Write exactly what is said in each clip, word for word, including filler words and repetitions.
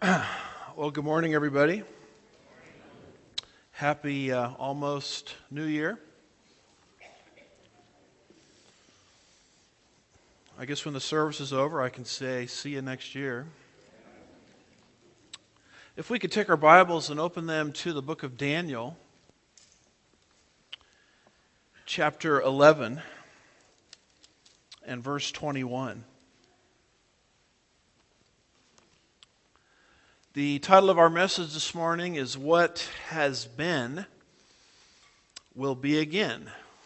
Well, good morning, everybody. Happy uh, almost New Year. I guess when the service is over, I can say, see you next year. If we could take our Bibles and open them to the book of Daniel, chapter eleven, and verse twenty-one. The title of our message this morning is What Has Been Will Be Again.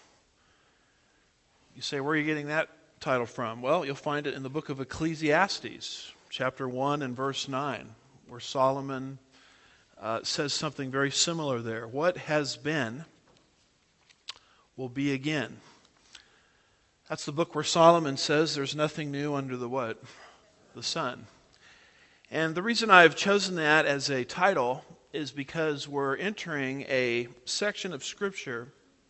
You say, where are you getting that title from? Well, you'll find it in the book of Ecclesiastes, chapter one and verse nine, where Solomon uh, says something very similar there. What has been will be again. That's the book where Solomon says there's nothing new under the what? The sun. And the reason I've chosen that as a title is because we're entering a section of Scripture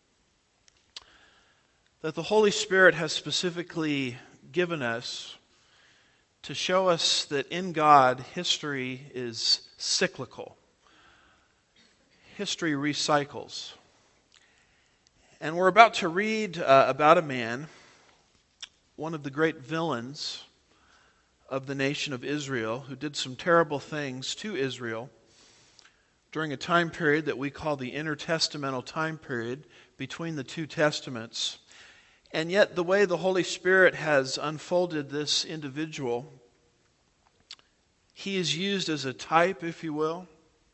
that the Holy Spirit has specifically given us to show us that in God, history is cyclical. History recycles. And we're about to read uh, about a man, one of the great villains of the nation of Israel, who did some terrible things to Israel during a time period that we call the intertestamental time period between the two testaments. And yet the way the Holy Spirit has unfolded this individual, he is used as a type, if you will,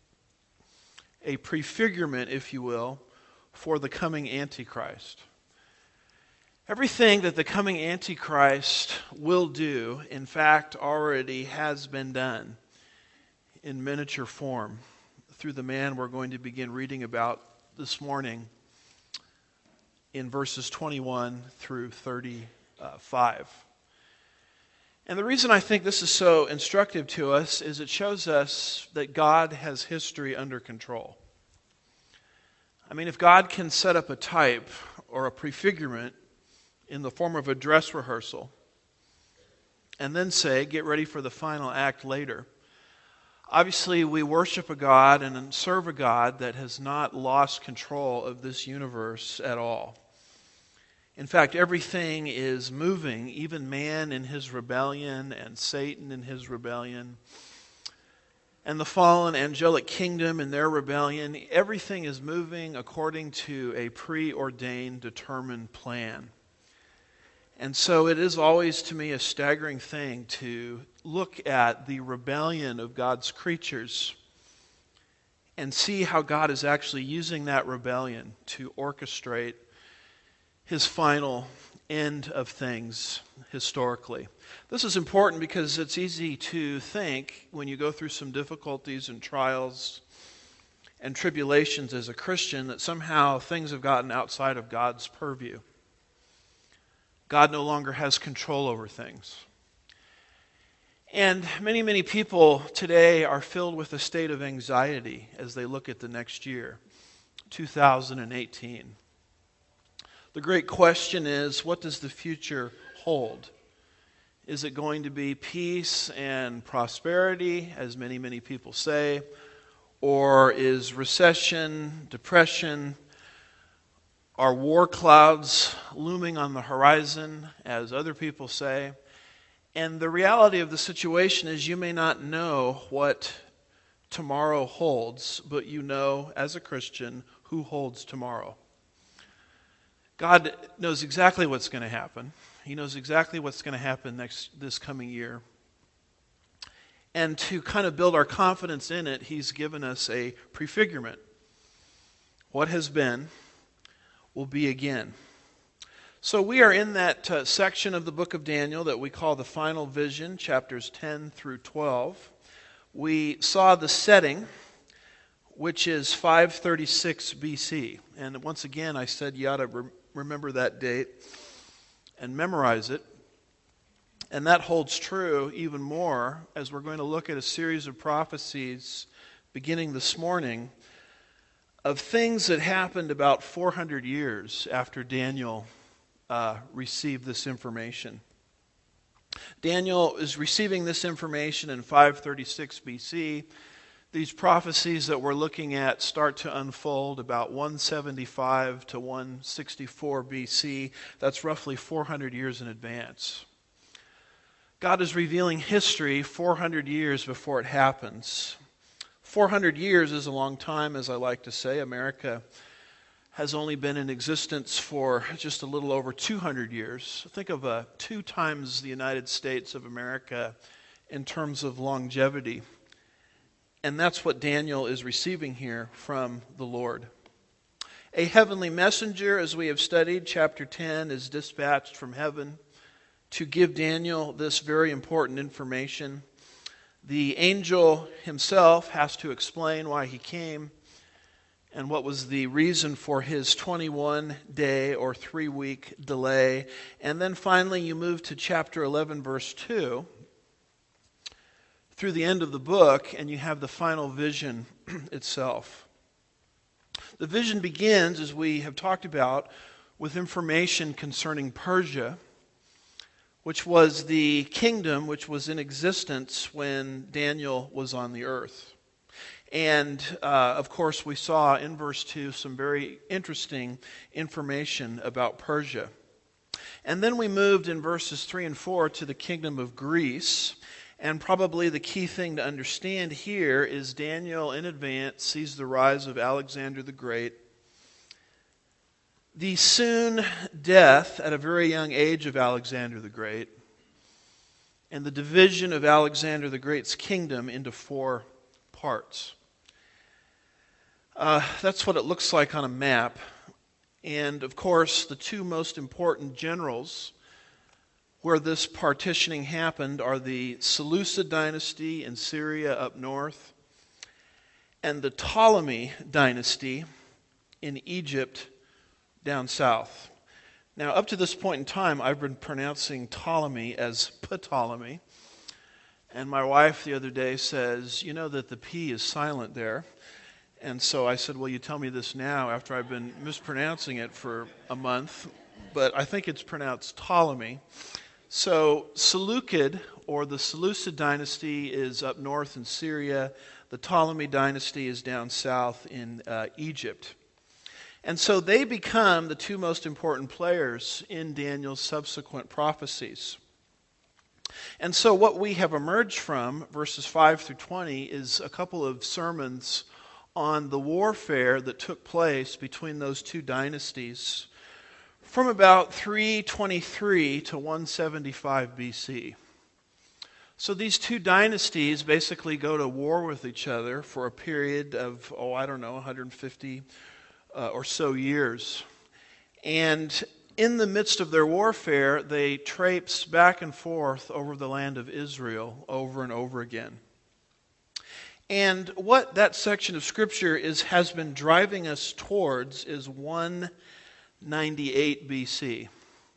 a prefigurement, if you will, for the coming Antichrist. Everything that the coming Antichrist will do, in fact, already has been done in miniature form through the man we're going to begin reading about this morning in verses twenty-one through thirty-five. And the reason I think this is so instructive to us is it shows us that God has history under control. I mean, if God can set up a type or a prefigurement in the form of a dress rehearsal, and then say, get ready for the final act later. Obviously, we worship a God and serve a God that has not lost control of this universe at all. In fact, everything is moving, even man in his rebellion and Satan in his rebellion, and the fallen angelic kingdom in their rebellion. Everything is moving according to a preordained, determined plan. And so it is always to me a staggering thing to look at the rebellion of God's creatures and see how God is actually using that rebellion to orchestrate His final end of things historically. This is important because it's easy to think when you go through some difficulties and trials and tribulations as a Christian that somehow things have gotten outside of God's purview. God no longer has control over things. And many, many people today are filled with a state of anxiety as they look at the next year, two thousand eighteen. The great question is, what does the future hold? Is it going to be peace and prosperity, as many, many people say? Or is recession, depression, are war clouds looming on the horizon, as other people say? And the reality of the situation is you may not know what tomorrow holds, but you know, as a Christian, who holds tomorrow. God knows exactly what's going to happen. He knows exactly what's going to happen next this coming year. And to kind of build our confidence in it, He's given us a prefigurement. What has been will be again. So we are in that uh, section of the book of Daniel that we call the final vision, chapters ten through twelve. We saw the setting, which is five thirty-six B C. And once again, I said you ought to re- remember that date and memorize it. And that holds true even more as we're going to look at a series of prophecies beginning this morning of things that happened about four hundred years after Daniel uh, received this information. Daniel is receiving this information in five thirty-six B C. These prophecies that we're looking at start to unfold about one seventy-five to one sixty-four B C. That's roughly four hundred years in advance. God is revealing history four hundred years before it happens. four hundred years is a long time, as I like to say. America has only been in existence for just a little over two hundred years. Think of uh, two times the United States of America in terms of longevity. And that's what Daniel is receiving here from the Lord. A heavenly messenger, as we have studied, chapter ten, is dispatched from heaven to give Daniel this very important information. The angel himself has to explain why he came and what was the reason for his twenty-one day or three-week delay. And then finally you move to chapter eleven, verse two, through the end of the book, and you have the final vision itself. The vision begins, as we have talked about, with information concerning Persia, which was the kingdom which was in existence when Daniel was on the earth. And, uh, of course, we saw in verse two some very interesting information about Persia. And then we moved in verses three and four to the kingdom of Greece. And probably the key thing to understand here is Daniel in advance sees the rise of Alexander the Great, the soon death at a very young age of Alexander the Great, and the division of Alexander the Great's kingdom into four parts. Uh, that's what it looks like on a map. And of course, the two most important generals where this partitioning happened are the Seleucid dynasty in Syria up north and the Ptolemy dynasty in Egypt down south. Now, up to this point in time, I've been pronouncing Ptolemy as Ptolemy. And my wife the other day says, you know that the P is silent there. And so I said, well, you tell me this now after I've been mispronouncing it for a month. But I think it's pronounced Ptolemy. So Seleucid, or the Seleucid dynasty, is up north in Syria. The Ptolemy dynasty is down south in uh, Egypt. And so they become the two most important players in Daniel's subsequent prophecies. And so what we have emerged from, verses five through twenty, is a couple of sermons on the warfare that took place between those two dynasties from about three twenty-three to one seventy-five B C. So these two dynasties basically go to war with each other for a period of, oh, I don't know, one hundred fifty uh, or so years. And in the midst of their warfare, they traipse back and forth over the land of Israel over and over again. And what that section of Scripture is has been driving us towards is one ninety-eight B C.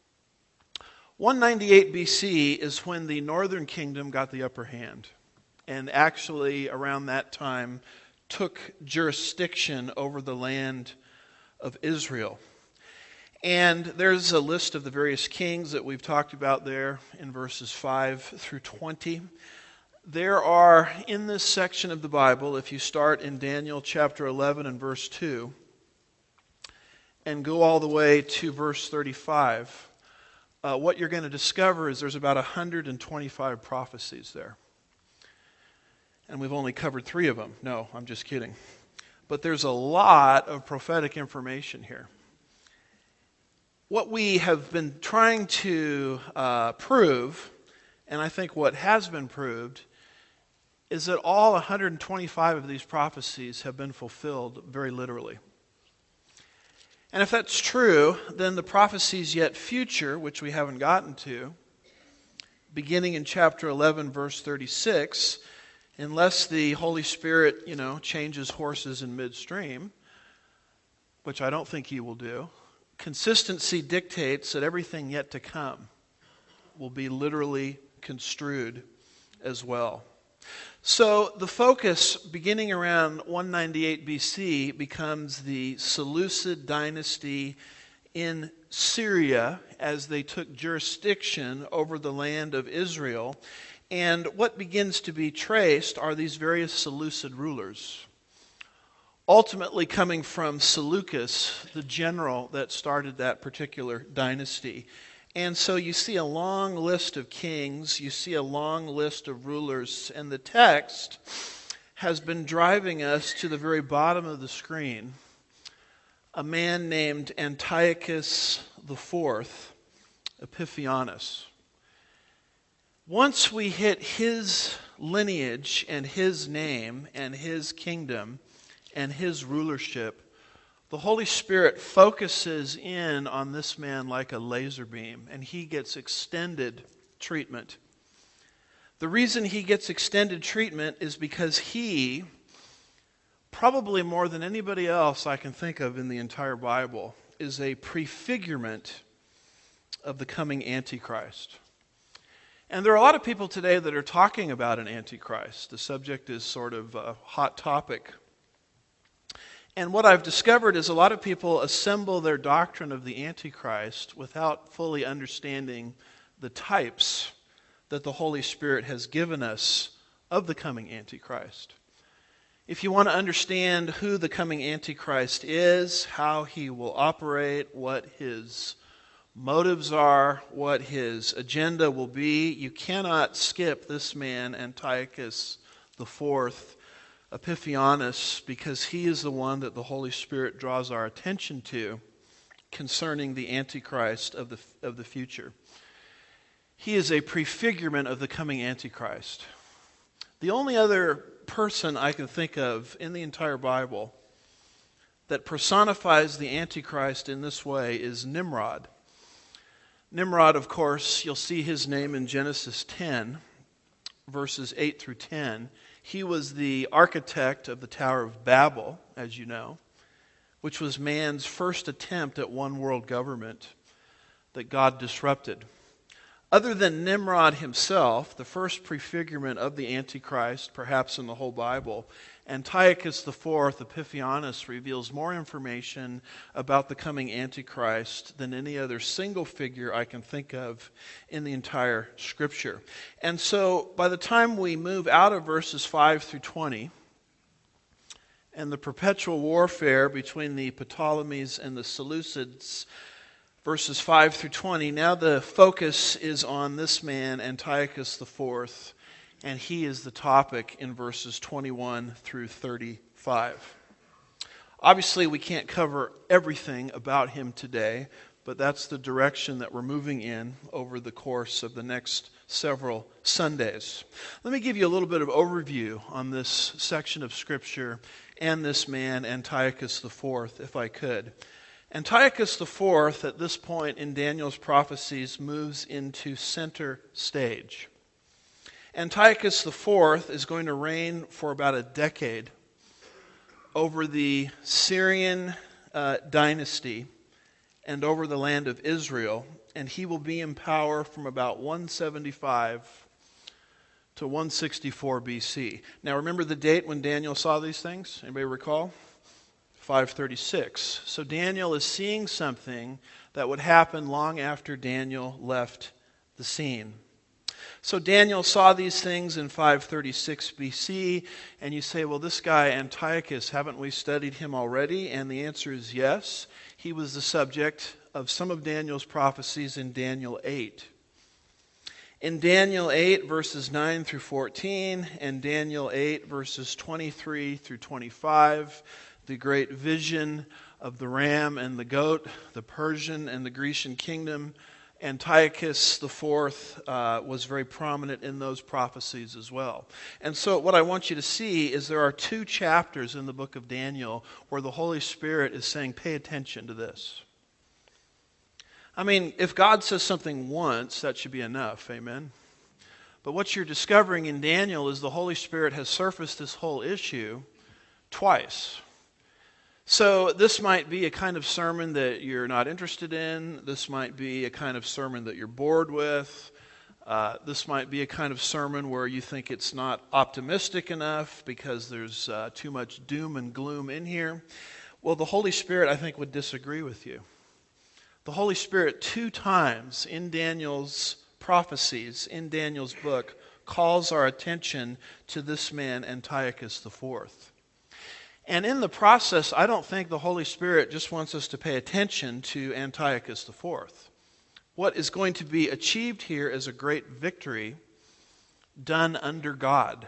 one ninety-eight B C is when the northern kingdom got the upper hand, and actually around that time took jurisdiction over the land of Israel. And there's a list of the various kings that we've talked about there in verses five through twenty. There are, in this section of the Bible, if you start in Daniel chapter eleven and verse two, and go all the way to verse thirty-five, uh, what you're going to discover is there's about one hundred twenty-five prophecies there. And we've only covered three of them. No, I'm just kidding. But there's a lot of prophetic information here. What we have been trying to uh, prove, and I think what has been proved, is that all one hundred twenty-five of these prophecies have been fulfilled very literally. And if that's true, then the prophecies yet future, which we haven't gotten to, beginning in chapter eleven, verse thirty-six, unless the Holy Spirit, you know, changes horses in midstream, which I don't think He will do, consistency dictates that everything yet to come will be literally construed as well. So the focus, beginning around one ninety-eight B C, becomes the Seleucid dynasty in Syria as they took jurisdiction over the land of Israel. And what begins to be traced are these various Seleucid rulers, ultimately coming from Seleucus, the general that started that particular dynasty. And so you see a long list of kings, you see a long list of rulers, and the text has been driving us to the very bottom of the screen. A man named Antiochus the Fourth, Epiphanes. Once we hit his lineage and his name and his kingdom and his rulership, the Holy Spirit focuses in on this man like a laser beam, and he gets extended treatment. The reason he gets extended treatment is because he, probably more than anybody else I can think of in the entire Bible, is a prefigurement of the coming Antichrist. And there are a lot of people today that are talking about an Antichrist. The subject is sort of a hot topic. And what I've discovered is a lot of people assemble their doctrine of the Antichrist without fully understanding the types that the Holy Spirit has given us of the coming Antichrist. If you want to understand who the coming Antichrist is, how he will operate, what his motives are, what his agenda will be, you cannot skip this man, Antiochus the Fourth, Epiphanes, because he is the one that the Holy Spirit draws our attention to concerning the Antichrist of the, of the future. He is a prefigurement of the coming Antichrist. The only other person I can think of in the entire Bible that personifies the Antichrist in this way is Nimrod. Nimrod, of course, you'll see his name in Genesis ten, verses eight through ten. He was the architect of the Tower of Babel, as you know, which was man's first attempt at one world government that God disrupted. Other than Nimrod himself, the first prefigurement of the Antichrist, perhaps in the whole Bible, Antiochus the Fourth, Epiphanes, reveals more information about the coming Antichrist than any other single figure I can think of in the entire Scripture. And so, by the time we move out of verses five through twenty, and the perpetual warfare between the Ptolemies and the Seleucids, verses five through twenty, now the focus is on this man, Antiochus the Fourth, and he is the topic in verses twenty-one through thirty-five. Obviously, we can't cover everything about him today, but that's the direction that we're moving in over the course of the next several Sundays. Let me give you a little bit of overview on this section of Scripture and this man, Antiochus the Fourth, if I could. Antiochus the Fourth, at this point in Daniel's prophecies, moves into center stage. Antiochus the Fourth is going to reign for about a decade over the Syrian uh, dynasty and over the land of Israel, and he will be in power from about one seventy-five to one sixty-four B C. Now remember the date when Daniel saw these things? Anybody recall? five thirty-six. So Daniel is seeing something that would happen long after Daniel left the scene. So Daniel saw these things in five thirty-six B C, and you say, well, this guy Antiochus, haven't we studied him already? And the answer is yes. He was the subject of some of Daniel's prophecies in Daniel eight. In Daniel eight, verses nine through fourteen, and Daniel eight, verses twenty-three through twenty-five, the great vision of the ram and the goat, the Persian and the Grecian kingdom, Antiochus the Fourth uh, was very prominent in those prophecies as well. And so what I want you to see is there are two chapters in the book of Daniel where the Holy Spirit is saying, pay attention to this. I mean, if God says something once, that should be enough, amen? But what you're discovering in Daniel is the Holy Spirit has surfaced this whole issue twice. So this might be a kind of sermon that you're not interested in. This might be a kind of sermon that you're bored with. Uh, this might be a kind of sermon where you think it's not optimistic enough because there's uh, too much doom and gloom in here. Well, the Holy Spirit, I think, would disagree with you. The Holy Spirit two times in Daniel's prophecies, in Daniel's book, calls our attention to this man, Antiochus the Fourth. And in the process, I don't think the Holy Spirit just wants us to pay attention to Antiochus the Fourth. What is going to be achieved here is a great victory done under God.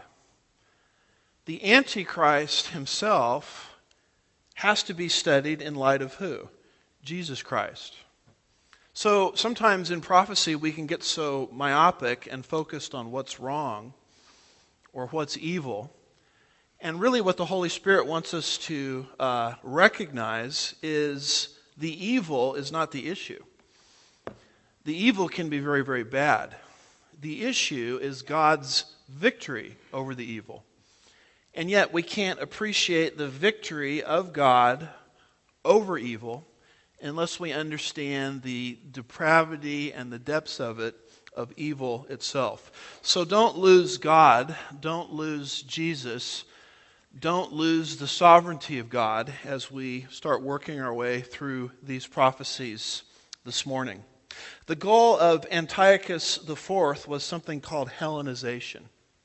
The Antichrist himself has to be studied in light of who? Jesus Christ. So sometimes in prophecy we can get so myopic and focused on what's wrong or what's evil. And really what the Holy Spirit wants us to uh, recognize is the evil is not the issue. The evil can be very, very bad. The issue is God's victory over the evil. And yet we can't appreciate the victory of God over evil unless we understand the depravity and the depths of it, of evil itself. So don't lose God, don't lose Jesus, don't lose the sovereignty of God as we start working our way through these prophecies this morning. The goal of Antiochus the Fourth was something called Hellenization.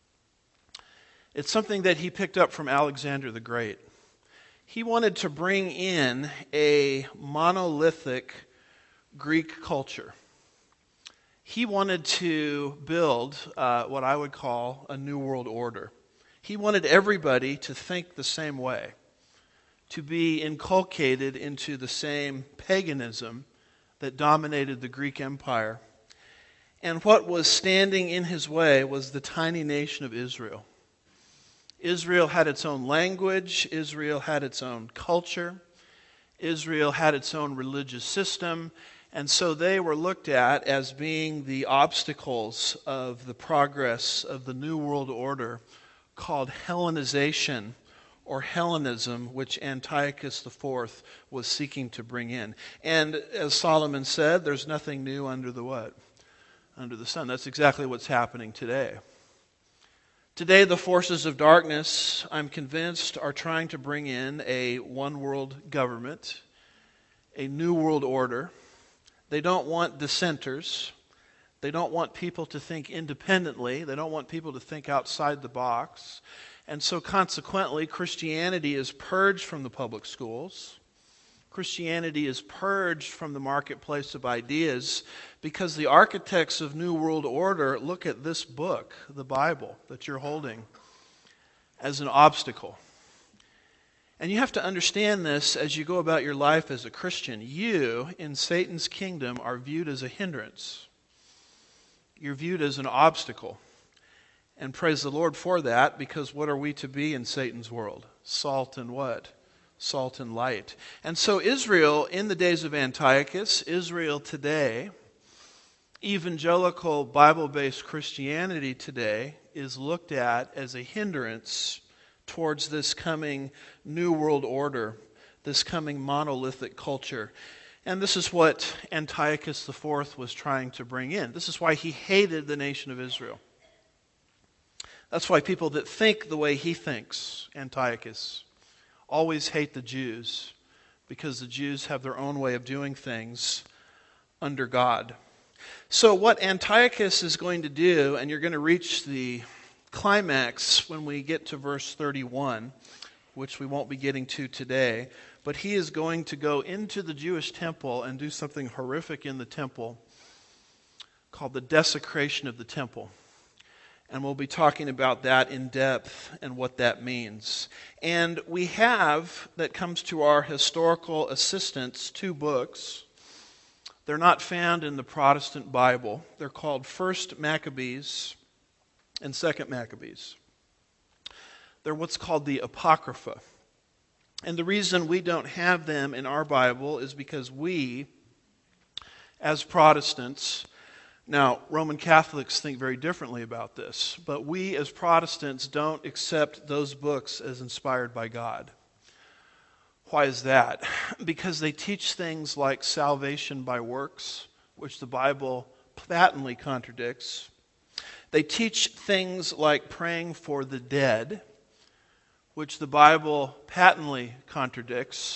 It's something that he picked up from Alexander the Great. He wanted to bring in a monolithic Greek culture. He wanted to build uh, what I would call a new world order. He wanted everybody to think the same way, to be inculcated into the same paganism that dominated the Greek Empire. And what was standing in his way was the tiny nation of Israel. Israel had its own language. Israel had its own culture. Israel had its own religious system. And so they were looked at as being the obstacles of the progress of the New World Order called Hellenization or Hellenism, which Antiochus the Fourth was seeking to bring in. And as Solomon said, there's nothing new under the what? Under the sun. That's exactly what's happening today. Today, the forces of darkness, I'm convinced, are trying to bring in a one-world government, a new world order. They don't want dissenters. They don't want people to think independently. They don't want people to think outside the box. And so consequently, Christianity is purged from the public schools. Christianity is purged from the marketplace of ideas because the architects of New World Order look at this book, the Bible, that you're holding, as an obstacle. And you have to understand this as you go about your life as a Christian. You, in Satan's kingdom, are viewed as a hindrance. You're viewed as an obstacle. And praise the Lord for that, because what are we to be in Satan's world? Salt and what? Salt and light. And so Israel, in the days of Antiochus, Israel today, evangelical Bible-based Christianity today is looked at as a hindrance towards this coming new world order, this coming monolithic culture. And this is what Antiochus the Fourth was trying to bring in. This is why he hated the nation of Israel. That's why people that think the way he thinks, Antiochus, always hate the Jews, because the Jews have their own way of doing things under God. So what Antiochus is going to do, and you're going to reach the climax when we get to verse thirty-one, which we won't be getting to today, but he is going to go into the Jewish temple and do something horrific in the temple called the desecration of the temple. And we'll be talking about that in depth and what that means. And we have, that comes to our historical assistance, two books. They're not found in the Protestant Bible. They're called First Maccabees and Second Maccabees. They're what's called the Apocrypha. And the reason we don't have them in our Bible is because we, as Protestants, now, Roman Catholics think very differently about this, but we as Protestants don't accept those books as inspired by God. Why is that? Because they teach things like salvation by works, which the Bible patently contradicts. They teach things like praying for the dead, which the Bible patently contradicts.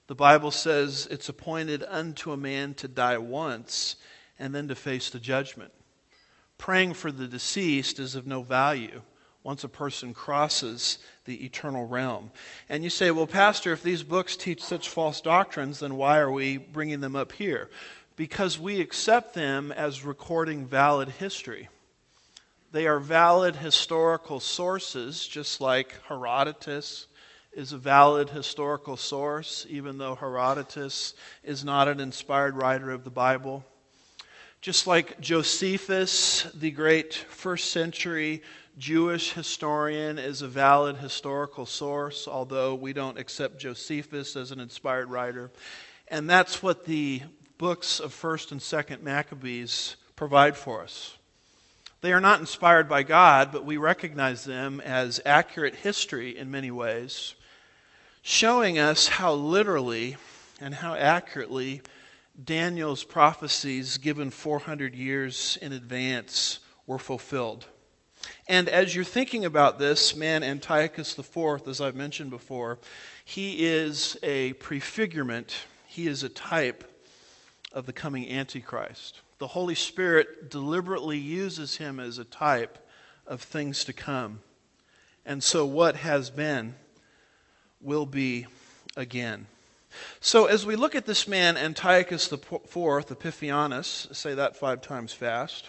The Bible says it's appointed unto a man to die once and then to face the judgment. Praying for the deceased is of no value once a person crosses the eternal realm. And you say, well, Pastor, if these books teach such false doctrines, then why are we bringing them up here? Because we accept them as recording valid history. They are valid historical sources, just like Herodotus is a valid historical source, even though Herodotus is not an inspired writer of the Bible. Just like Josephus, the great first century Jewish historian, is a valid historical source, although we don't accept Josephus as an inspired writer. And that's what the books of First and Second Maccabees provide for us. They are not inspired by God, but we recognize them as accurate history in many ways, showing us how literally and how accurately Daniel's prophecies given four hundred years in advance were fulfilled. And as you're thinking about this, man Antiochus the Fourth, as I've mentioned before, he is a prefigurement, he is a type of the coming Antichrist. The Holy Spirit deliberately uses him as a type of things to come. And so what has been will be again. So as we look at this man, Antiochus the Fourth, Epiphanes, say that five times fast,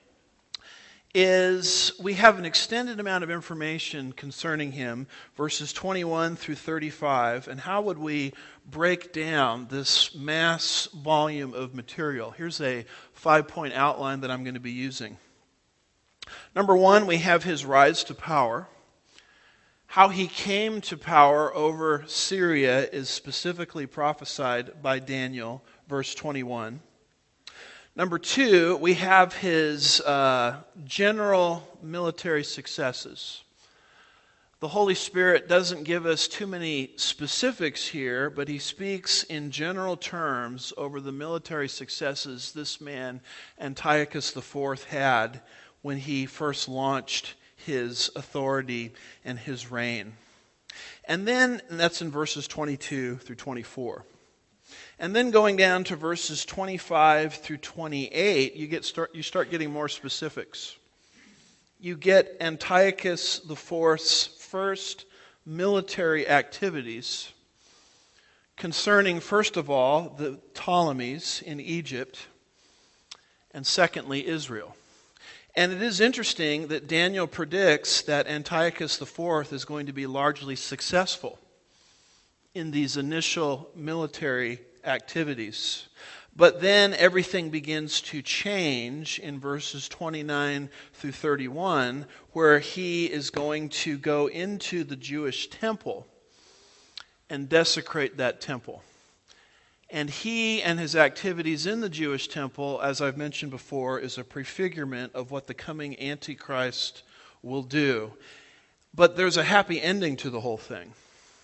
is we have an extended amount of information concerning him, verses twenty-one through thirty-five, and how would we break down this mass volume of material? Here's a five-point outline that I'm going to be using. Number one, we have his rise to power. How he came to power over Syria is specifically prophesied by Daniel, verse twenty-one. Number two, we have his uh, general military successes. The Holy Spirit doesn't give us too many specifics here, but he speaks in general terms over the military successes this man, Antiochus the Fourth, had when he first launched his authority and his reign. And then, and that's in verses twenty-two through twenty-four. And then going down to verses twenty-five through twenty-eight, you get start you start getting more specifics. You get Antiochus the Fourth's first military activities concerning, first of all, the Ptolemies in Egypt, and secondly, Israel. And it is interesting that Daniel predicts that Antiochus the Fourth is going to be largely successful in these initial military activities. But then everything begins to change in verses twenty-nine through thirty-one, where he is going to go into the Jewish temple and desecrate that temple. And he and his activities in the Jewish temple, as I've mentioned before, is a prefigurement of what the coming Antichrist will do. But there's a happy ending to the whole thing.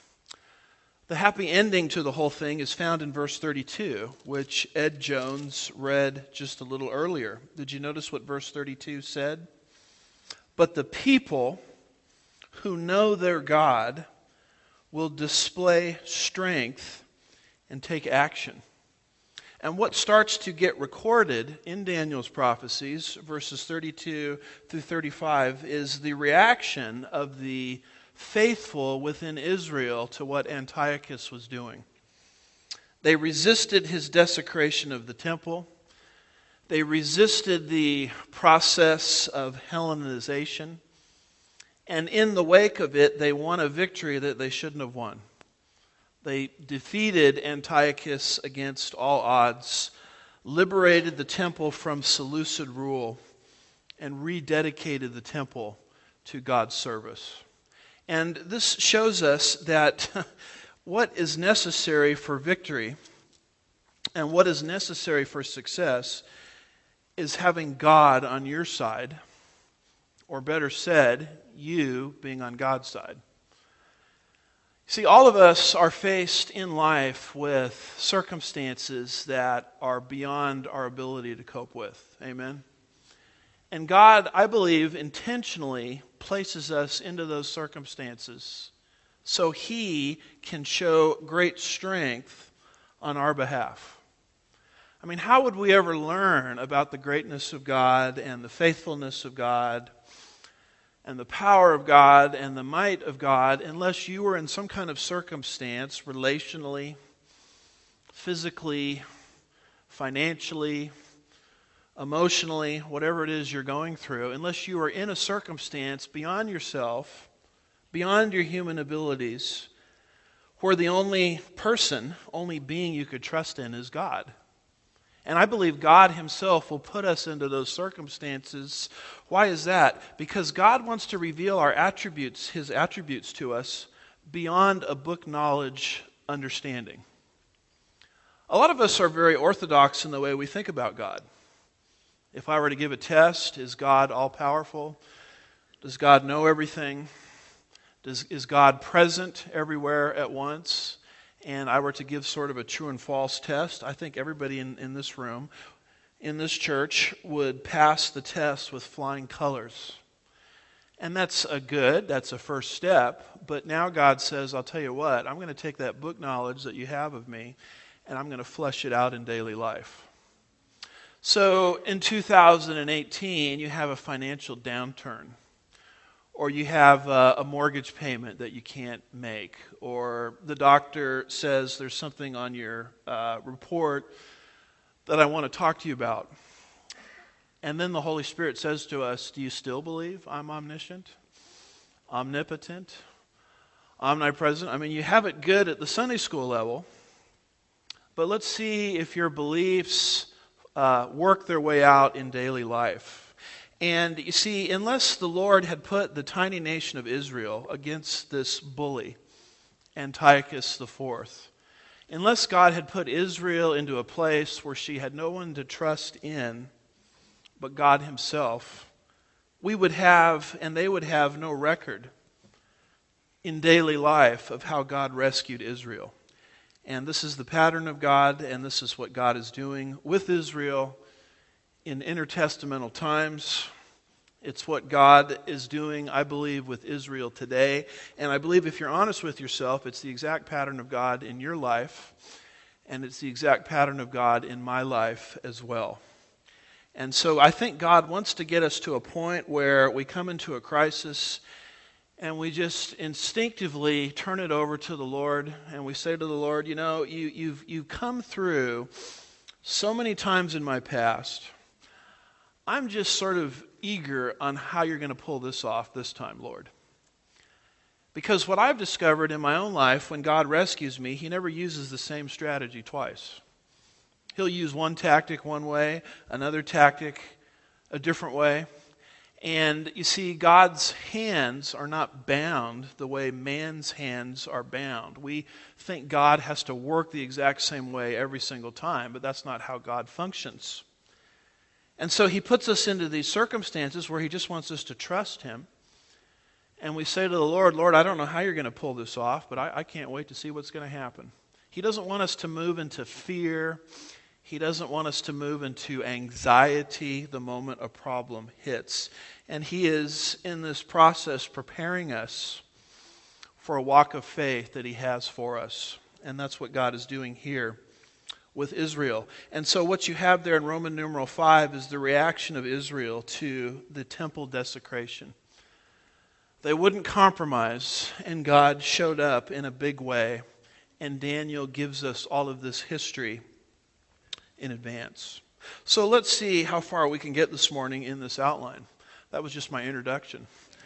The happy ending to the whole thing is found in verse thirty-two, which Ed Jones read just a little earlier. Did you notice what verse thirty-two said? But the people who know their God will display strength and take action. And what starts to get recorded in Daniel's prophecies, verses thirty-two through thirty-five, is the reaction of the faithful within Israel to what Antiochus was doing. They resisted his desecration of the temple. They resisted the process of Hellenization. And in the wake of it, they won a victory that they shouldn't have won. They defeated Antiochus against all odds, liberated the temple from Seleucid rule, and rededicated the temple to God's service. And this shows us that what is necessary for victory and what is necessary for success is having God on your side, or better said, you being on God's side. See, all of us are faced in life with circumstances that are beyond our ability to cope with. Amen? And God, I believe, intentionally places us into those circumstances so he can show great strength on our behalf. I mean, how would we ever learn about the greatness of God and the faithfulness of God and the power of God and the might of God unless you were in some kind of circumstance, relationally, physically, financially, emotionally, whatever it is you're going through, unless you are in a circumstance beyond yourself, beyond your human abilities, where the only person, only being you could trust in is God. And I believe God himself will put us into those circumstances. Why is that? Because God wants to reveal our attributes, his attributes to us, beyond a book knowledge understanding. A lot of us are very orthodox in the way we think about God. If I were to give a test, is God all-powerful? Does God know everything? Does, is God present everywhere at once? And I were to give sort of a true and false test, I think everybody in, in this room, in this church, would pass the test with flying colors. And that's a good, that's a first step. But now God says, I'll tell you what, I'm going to take that book knowledge that you have of me, and I'm going to flesh it out in daily life. So in two thousand eighteen, you have a financial downturn. Or you have a, a mortgage payment that you can't make. Or the doctor says there's something on your uh, report that I want to talk to you about. And then the Holy Spirit says to us, do you still believe I'm omniscient, omnipotent, omnipresent? I mean, you have it good at the Sunday school level. But let's see if your beliefs uh, work their way out in daily life. And you see, unless the Lord had put the tiny nation of Israel against this bully, Antiochus the Fourth, unless God had put Israel into a place where she had no one to trust in but God himself, we would have, and they would have, no record in daily life of how God rescued Israel. And this is the pattern of God, and this is what God is doing with Israel in intertestamental times. It's what God is doing, I believe, with Israel today. And I believe if you're honest with yourself, it's the exact pattern of God in your life, and it's the exact pattern of God in my life as well. And so I think God wants to get us to a point where we come into a crisis and we just instinctively turn it over to the Lord, and we say to the Lord, you know, you, you've, you've come through so many times in my past. I'm just sort of eager on how you're going to pull this off this time, Lord. Because what I've discovered in my own life, when God rescues me, he never uses the same strategy twice. He'll use one tactic one way, another tactic a different way. And you see, God's hands are not bound the way man's hands are bound. We think God has to work the exact same way every single time, but that's not how God functions. And so he puts us into these circumstances where he just wants us to trust him. And we say to the Lord, Lord, I don't know how you're going to pull this off, but I, I can't wait to see what's going to happen. He doesn't want us to move into fear. He doesn't want us to move into anxiety the moment a problem hits. And he is, in this process, preparing us for a walk of faith that he has for us. And that's what God is doing here with Israel. And so what you have there in Roman numeral five is the reaction of Israel to the temple desecration. They wouldn't compromise, and God showed up in a big way. And Daniel gives us all of this history in advance. So let's see how far we can get this morning in this outline. That was just my introduction.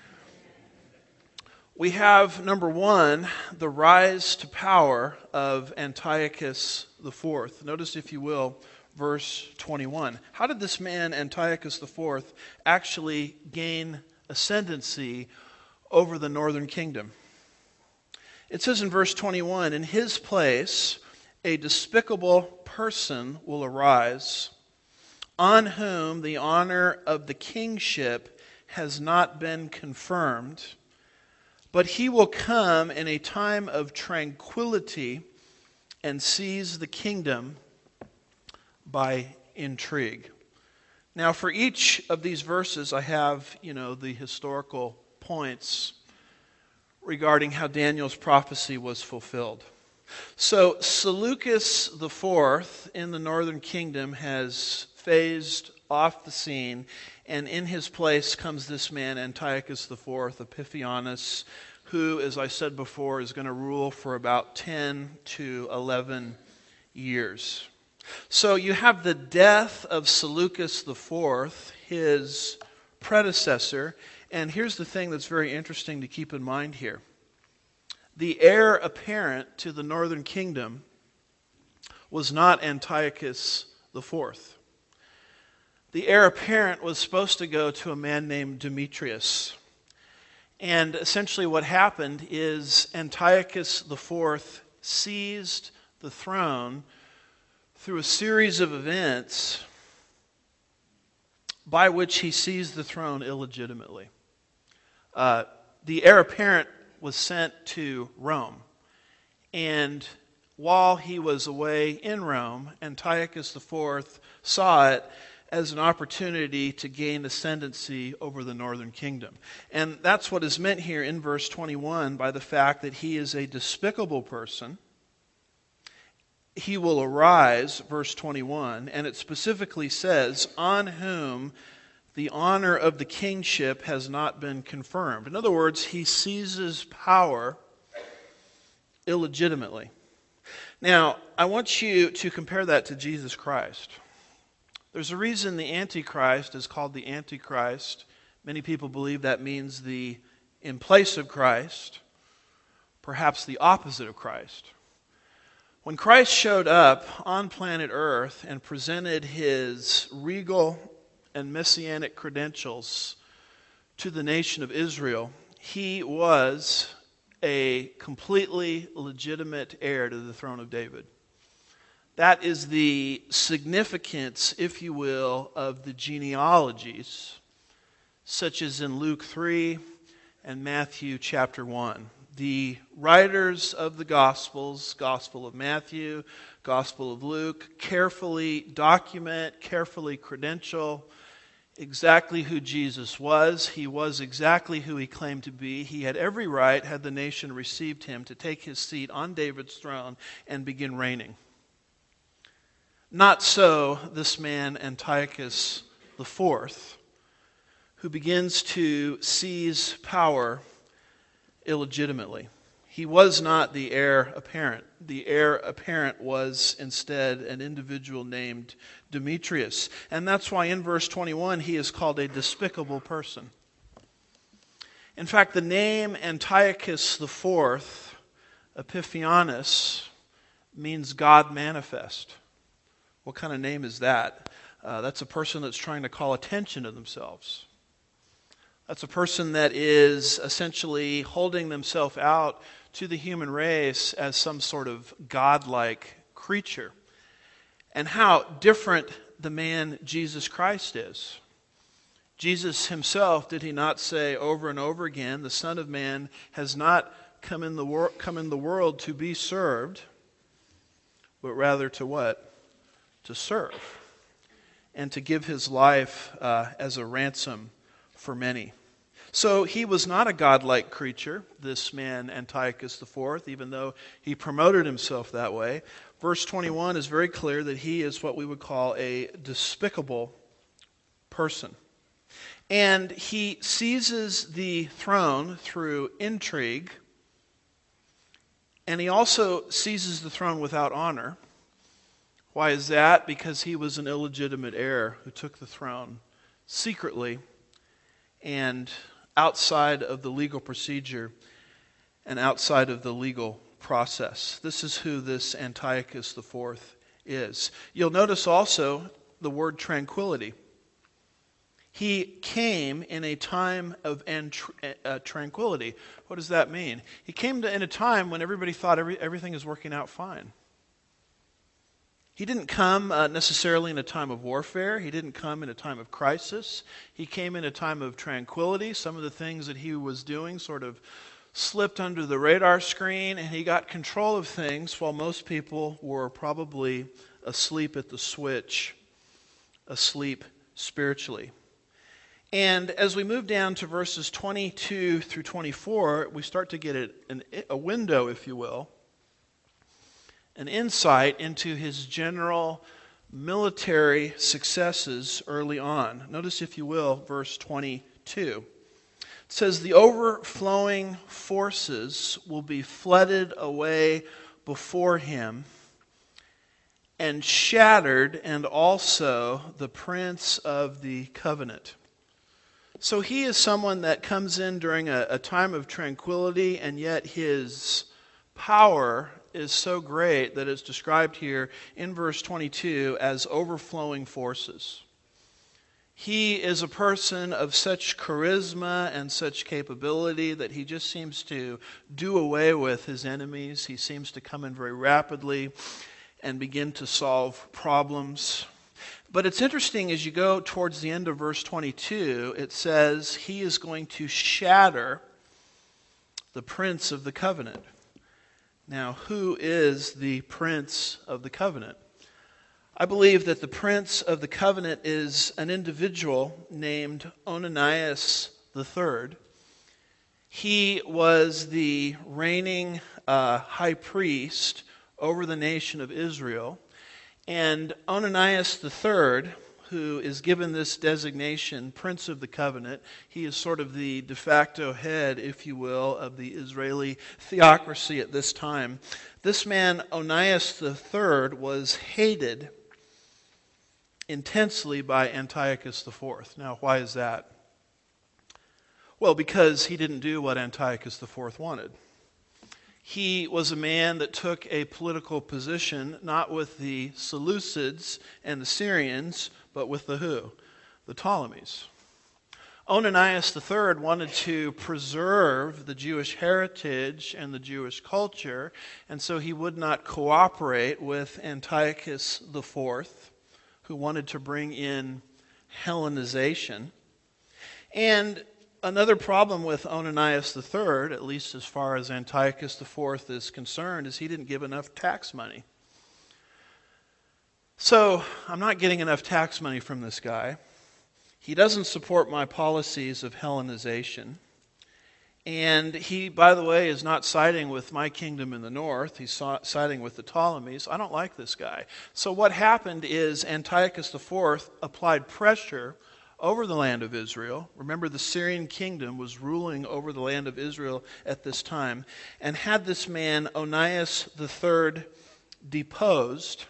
We have, number one, the rise to power of Antiochus the Fourth. Notice, if you will, verse twenty-one. How did this man, Antiochus the Fourth, actually gain ascendancy over the northern kingdom? It says in verse twenty-one, in his place a despicable person will arise, on whom the honor of the kingship has not been confirmed, but he will come in a time of tranquility and seize the kingdom by intrigue. Now, for each of these verses, I have, you know, the historical points regarding how Daniel's prophecy was fulfilled. So Seleucus the Fourth in the northern kingdom has phased off the scene, and in his place comes this man, Antiochus the Fourth, Epiphanes, who, as I said before, is going to rule for about ten to eleven years. So you have the death of Seleucus the Fourth, his predecessor, and here's the thing that's very interesting to keep in mind here. The heir apparent to the northern kingdom was not Antiochus the Fourth. The heir apparent was supposed to go to a man named Demetrius. And essentially what happened is Antiochus the Fourth seized the throne through a series of events by which he seized the throne illegitimately. Uh, the heir apparent was sent to Rome. And while he was away in Rome, Antiochus the Fourth saw it as an opportunity to gain ascendancy over the northern kingdom. And that's what is meant here in verse twenty-one by the fact that he is a despicable person. He will arise, verse twenty-one, and it specifically says, on whom the honor of the kingship has not been confirmed. In other words, he seizes power illegitimately. Now, I want you to compare that to Jesus Christ. There's a reason the Antichrist is called the Antichrist. Many people believe that means the in place of Christ, perhaps the opposite of Christ. When Christ showed up on planet Earth and presented his regal and messianic credentials to the nation of Israel, he was a completely legitimate heir to the throne of David. That is the significance, if you will, of the genealogies, such as in Luke three and Matthew chapter one. The writers of the Gospels, Gospel of Matthew, Gospel of Luke, carefully document, carefully credential exactly who Jesus was. He was exactly who he claimed to be. He had every right, had the nation received him, to take his seat on David's throne and begin reigning. Not so this man, Antiochus the Fourth, who begins to seize power illegitimately. He was not the heir apparent. The heir apparent was instead an individual named Demetrius. And that's why in verse twenty-one he is called a despicable person. In fact, the name Antiochus the Fourth, Epiphanes, means God manifest. What kind of name is that? Uh, that's a person that's trying to call attention to themselves. That's a person that is essentially holding themselves out to the human race as some sort of godlike creature. And how different the man Jesus Christ is. Jesus himself, did he not say over and over again, the Son of Man has not come in the wor- come in the world to be served, but rather to what? To serve. And to give his life uh, as a ransom for many. So he was not a godlike creature, this man Antiochus the Fourth, even though he promoted himself that way. Verse twenty-one is very clear that he is what we would call a despicable person. And he seizes the throne through intrigue, and he also seizes the throne without honor. Why is that? Because he was an illegitimate heir who took the throne secretly and outside of the legal procedure and outside of the legal process. This is who this Antiochus the Fourth is. You'll notice also the word tranquility. He came in a time of antr- uh, tranquility. What does that mean? He came to, in a time when everybody thought every, everything is working out fine. He didn't come uh, necessarily in a time of warfare. He didn't come in a time of crisis. He came in a time of tranquility. Some of the things that he was doing sort of slipped under the radar screen, and he got control of things while most people were probably asleep at the switch, asleep spiritually. And as we move down to verses twenty-two through twenty-four, we start to get a, a window, if you will, an insight into his general military successes early on. Notice, if you will, verse twenty-two. It says, "The overflowing forces will be flooded away before him, and shattered, and also the prince of the covenant." So he is someone that comes in during a, a time of tranquility, and yet his power is so great that it's described here in verse twenty-two as overflowing forces. He is a person of such charisma and such capability that he just seems to do away with his enemies. He seems to come in very rapidly and begin to solve problems. But it's interesting, as you go towards the end of verse twenty-two, it says he is going to shatter the prince of the covenant. Now, who is the prince of the covenant? I believe that the prince of the covenant is an individual named Onanias the third. He was the reigning uh, high priest over the nation of Israel. And Onanias the third, who is given this designation, Prince of the Covenant, he is sort of the de facto head, if you will, of the Israeli theocracy at this time. This man, Onias the third, was hated intensely by Antiochus the fourth. Now, why is that? Well, because he didn't do what Antiochus the fourth wanted. He was a man that took a political position, not with the Seleucids and the Syrians, but with the who? The Ptolemies. Onanias the third wanted to preserve the Jewish heritage and the Jewish culture, and so he would not cooperate with Antiochus the fourth, who wanted to bring in Hellenization. And another problem with Onanias the third, at least as far as Antiochus the fourth is concerned, is he didn't give enough tax money. So, I'm not getting enough tax money from this guy. He doesn't support my policies of Hellenization. And he, by the way, is not siding with my kingdom in the north. He's siding with the Ptolemies. I don't like this guy. So what happened is Antiochus the fourth applied pressure over the land of Israel. Remember, the Syrian kingdom was ruling over the land of Israel at this time, and had this man, Onias the third, deposed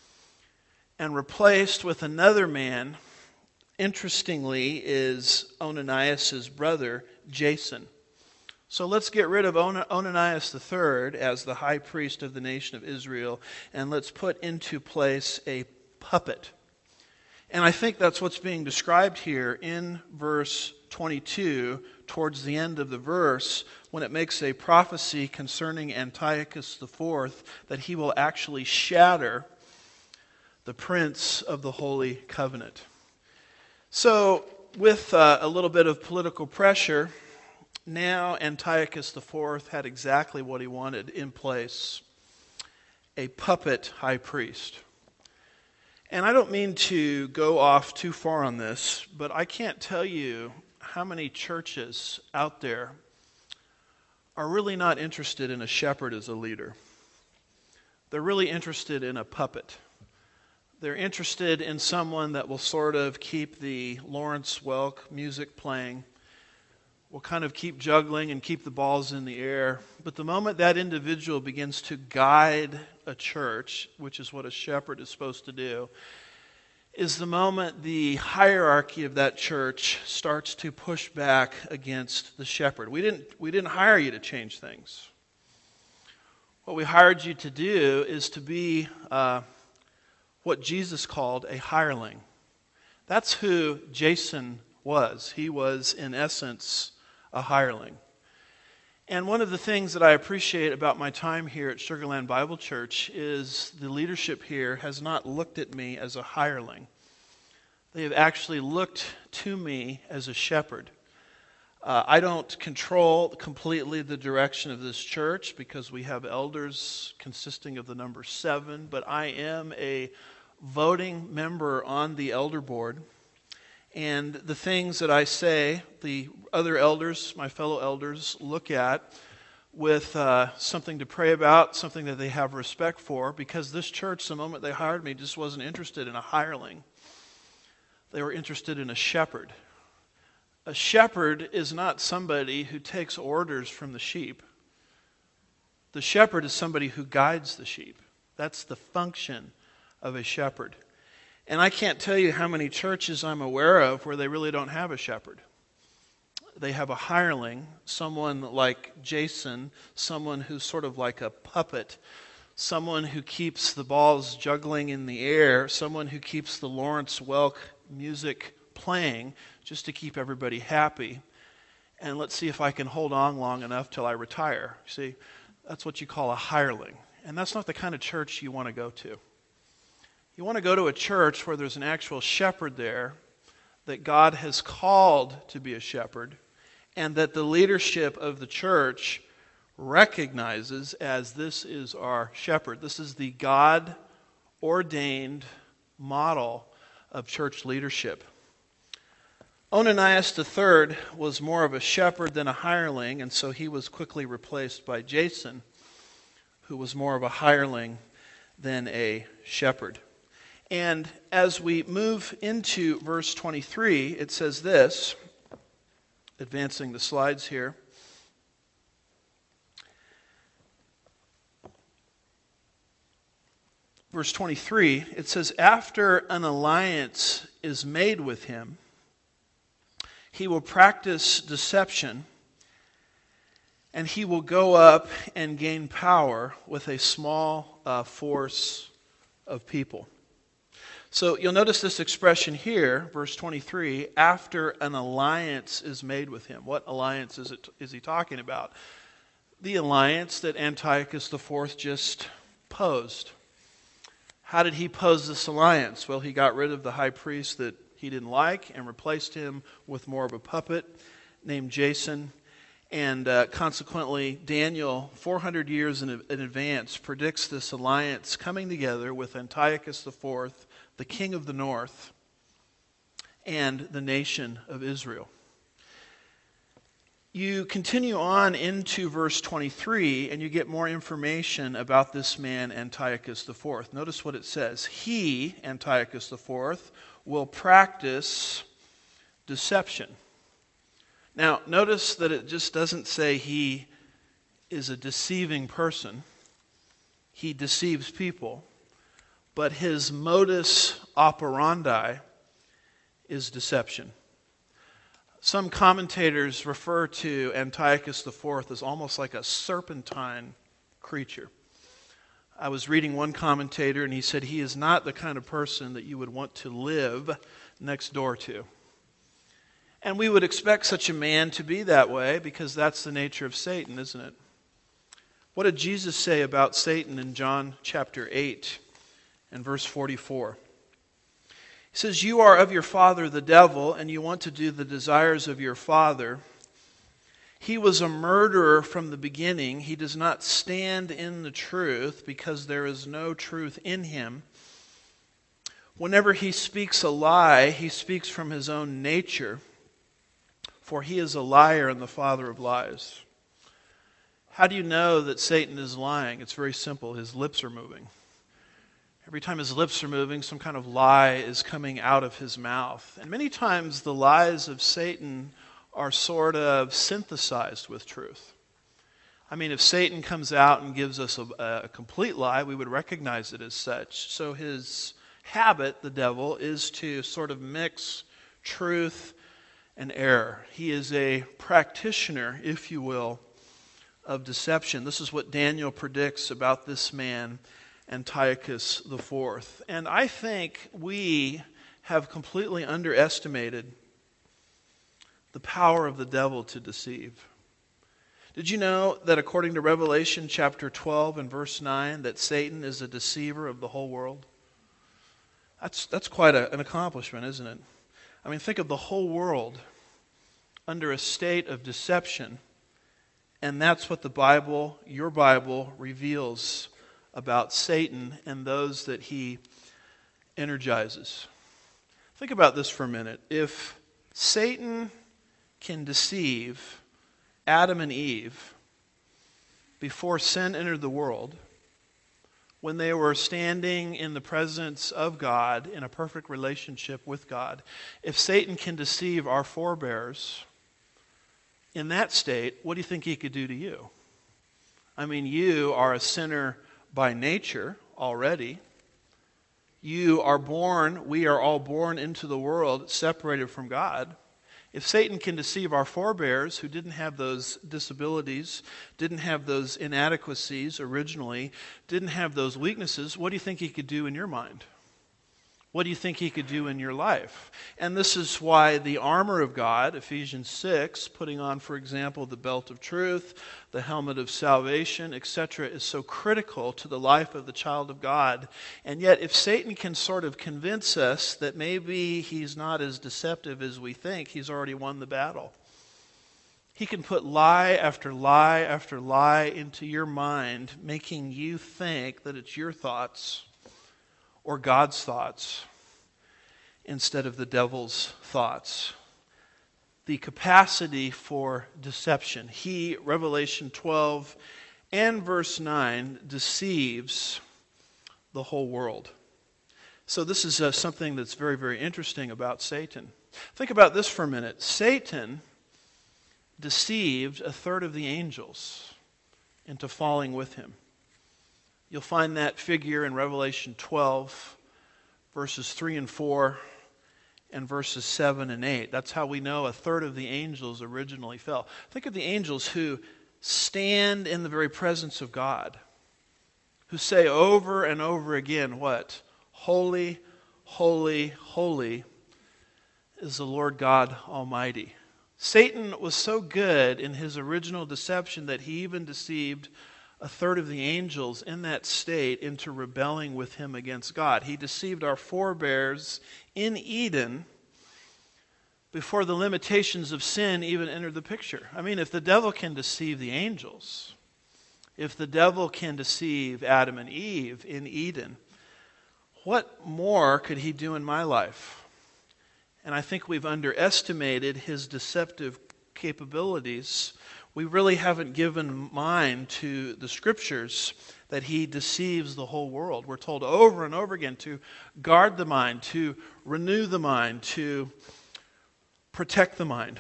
and replaced with another man. Interestingly, is Onanias' brother, Jason. So let's get rid of On- Onanias the third as the high priest of the nation of Israel, and let's put into place a puppet. And I think that's what's being described here in verse twenty-two, towards the end of the verse, when it makes a prophecy concerning Antiochus the fourth, that he will actually shatter the prince of the Holy Covenant. So, with uh, a little bit of political pressure, now Antiochus the fourth had exactly what he wanted in place: a puppet high priest. And I don't mean to go off too far on this, but I can't tell you how many churches out there are really not interested in a shepherd as a leader. They're really interested in a puppet. They're interested in someone that will sort of keep the Lawrence Welk music playing, will kind of keep juggling and keep the balls in the air. But the moment that individual begins to guide a church, which is what a shepherd is supposed to do, is the moment the hierarchy of that church starts to push back against the shepherd. We didn't, we didn't hire you to change things. What we hired you to do is to be uh, what Jesus called a hireling. That's who Jason was. He was, in essence, a hireling. And one of the things that I appreciate about my time here at Sugarland Bible Church is the leadership here has not looked at me as a hireling. They have actually looked to me as a shepherd. Uh, I don't control completely the direction of this church because we have elders consisting of the number seven, but I am a voting member on the elder board. And the things that I say, the other elders, my fellow elders, look at with uh, something to pray about, something that they have respect for, because this church, the moment they hired me, just wasn't interested in a hireling. They were interested in a shepherd. A shepherd is not somebody who takes orders from the sheep. The shepherd is somebody who guides the sheep. That's the function of a shepherd. And I can't tell you how many churches I'm aware of where they really don't have a shepherd. They have a hireling, someone like Jason, someone who's sort of like a puppet, someone who keeps the balls juggling in the air, someone who keeps the Lawrence Welk music playing just to keep everybody happy. And let's see if I can hold on long enough till I retire. See, that's what you call a hireling. And that's not the kind of church you want to go to. You want to go to a church where there's an actual shepherd there that God has called to be a shepherd, and that the leadership of the church recognizes as this is our shepherd. This is the God-ordained model of church leadership. Onanias the third was more of a shepherd than a hireling, and so he was quickly replaced by Jason, who was more of a hireling than a shepherd. And as we move into verse twenty-three, it says this, advancing the slides here. Verse twenty-three, it says, after an alliance is made with him, he will practice deception, and he will go up and gain power with a small uh, force of people. So you'll notice this expression here, verse twenty-three, after an alliance is made with him. What alliance is it? Is he talking about? The alliance that Antiochus the fourth just posed. How did he pose this alliance? Well, he got rid of the high priest that he didn't like and replaced him with more of a puppet named Jason. And uh, consequently, Daniel, four hundred years in, in advance, predicts this alliance coming together with Antiochus the fourth, the king of the north, and the nation of Israel. You continue on into verse twenty-three, and you get more information about this man, Antiochus the fourth. Notice what it says. He, Antiochus the fourth, will practice deception. Now, notice that it just doesn't say he is a deceiving person. He deceives people. But his modus operandi is deception. Some commentators refer to Antiochus the fourth as almost like a serpentine creature. I was reading one commentator, and he said he is not the kind of person that you would want to live next door to. And we would expect such a man to be that way because that's the nature of Satan, isn't it? What did Jesus say about Satan in John chapter eight and verse forty-four? He says, you are of your father the devil, and you want to do the desires of your father. He was a murderer from the beginning. He does not stand in the truth because there is no truth in him. Whenever he speaks a lie, he speaks from his own nature, for he is a liar and the father of lies. How do you know that Satan is lying? It's very simple. His lips are moving. Every time his lips are moving, some kind of lie is coming out of his mouth. And many times the lies of Satan are sort of synthesized with truth. I mean, if Satan comes out and gives us a, a complete lie, we would recognize it as such. So his habit, the devil, is to sort of mix truth and error. He is a practitioner, if you will, of deception. This is what Daniel predicts about this man, Antiochus the fourth. And I think we have completely underestimated the power of the devil to deceive. Did you know that according to Revelation chapter twelve and verse nine, that Satan is a deceiver of the whole world? That's, that's quite a, an accomplishment, isn't it? I mean, think of the whole world under a state of deception, and that's what the Bible, your Bible, reveals about Satan and those that he energizes. Think about this for a minute. If Satan can deceive Adam and Eve before sin entered the world, when they were standing in the presence of God in a perfect relationship with God, if Satan can deceive our forebears in that state, what do you think he could do to you? I mean, you are a sinner by nature already. You are born, we are all born into the world separated from God. If Satan can deceive our forebears who didn't have those disabilities, didn't have those inadequacies originally, didn't have those weaknesses, what do you think he could do in your mind? What do you think he could do in your life? And this is why the armor of God, Ephesians six, putting on, for example, the belt of truth, the helmet of salvation, et cetera, is so critical to the life of the child of God. And yet, if Satan can sort of convince us that maybe he's not as deceptive as we think, he's already won the battle. He can put lie after lie after lie into your mind, making you think that it's your thoughts or God's thoughts instead of the devil's thoughts. The capacity for deception. He, Revelation twelve and verse nine, deceives the whole world. So this is uh, something that's very, very interesting about Satan. Think about this for a minute. Satan deceived a third of the angels into falling with him. You'll find that figure in Revelation twelve, verses three and four, and verses seven and eight. That's how we know a third of the angels originally fell. Think of the angels who stand in the very presence of God, who say over and over again, what? Holy, holy, holy is the Lord God Almighty. Satan was so good in his original deception that he even deceived a third of the angels in that state into rebelling with him against God. He deceived our forebears in Eden before the limitations of sin even entered the picture. I mean, if the devil can deceive the angels, if the devil can deceive Adam and Eve in Eden, what more could he do in my life? And I think we've underestimated his deceptive capabilities. We really haven't given mind to the Scriptures that he deceives the whole world. We're told over and over again to guard the mind, to renew the mind, to protect the mind.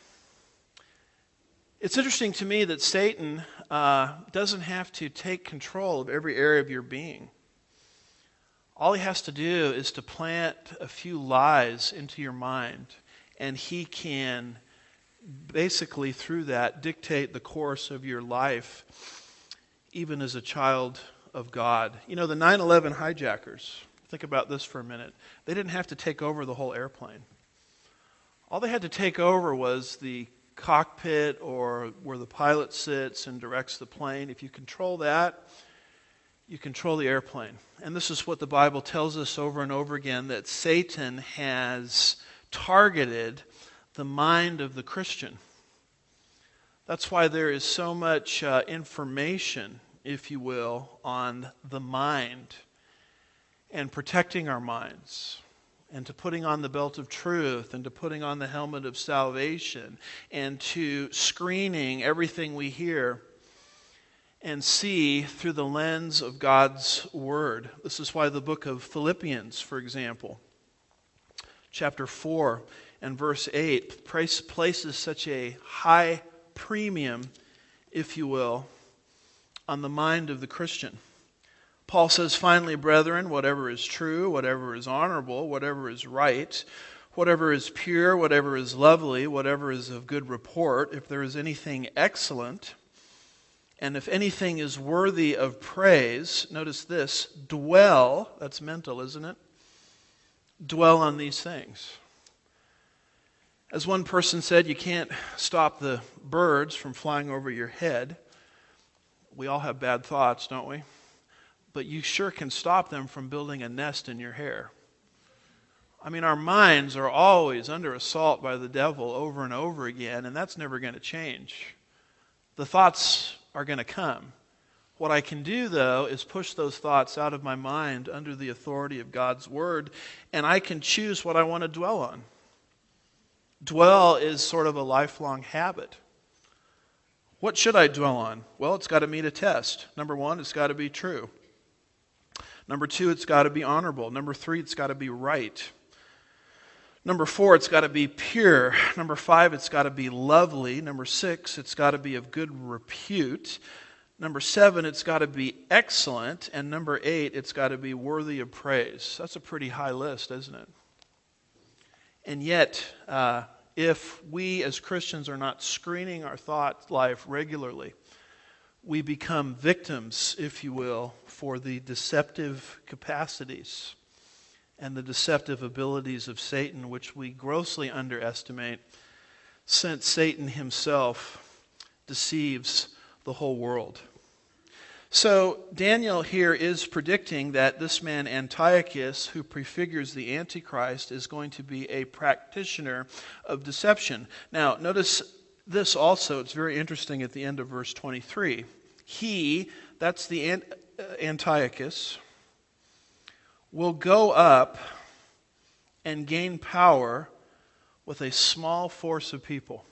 It's interesting to me that Satan uh, doesn't have to take control of every area of your being. All he has to do is to plant a few lies into your mind, and he can basically through that dictate the course of your life, even as a child of God. You know, the nine eleven hijackers, think about this for a minute. They didn't have to take over the whole airplane. All they had to take over was the cockpit or where the pilot sits and directs the plane. If you control that, you control the airplane. And this is what the Bible tells us over and over again, that Satan has targeted the mind of the Christian. That's why there is so much uh, information, if you will, on the mind and protecting our minds, and to putting on the belt of truth, and to putting on the helmet of salvation, and to screening everything we hear and see through the lens of God's Word. This is why the book of Philippians, for example, chapter four and verse eight, places such a high premium, if you will, on the mind of the Christian. Paul says, finally, brethren, whatever is true, whatever is honorable, whatever is right, whatever is pure, whatever is lovely, whatever is of good report, if there is anything excellent, and if anything is worthy of praise, notice this, dwell, that's mental, isn't it? Dwell on these things. As one person said, you can't stop the birds from flying over your head. We all have bad thoughts, don't we? But you sure can stop them from building a nest in your hair. I mean, our minds are always under assault by the devil over and over again, and that's never going to change. The thoughts are going to come. What I can do, though, is push those thoughts out of my mind under the authority of God's Word, and I can choose what I want to dwell on. Dwell is sort of a lifelong habit. What should I dwell on? Well, it's got to meet a test. Number one, it's got to be true. Number two, it's got to be honorable. Number three, it's got to be right. Number four, it's got to be pure. Number five, it's got to be lovely. Number six, it's got to be of good repute. Number seven, it's got to be excellent. And number eight, it's got to be worthy of praise. That's a pretty high list, isn't it? And yet, uh, if we as Christians are not screening our thought life regularly, we become victims, if you will, for the deceptive capacities and the deceptive abilities of Satan, which we grossly underestimate, since Satan himself deceives the whole world. So Daniel here is predicting that this man Antiochus, who prefigures the Antichrist, is going to be a practitioner of deception. Now, notice this also, it's very interesting at the end of verse twenty-three. He, that's the Ant- Antiochus, will go up and gain power with a small force of people.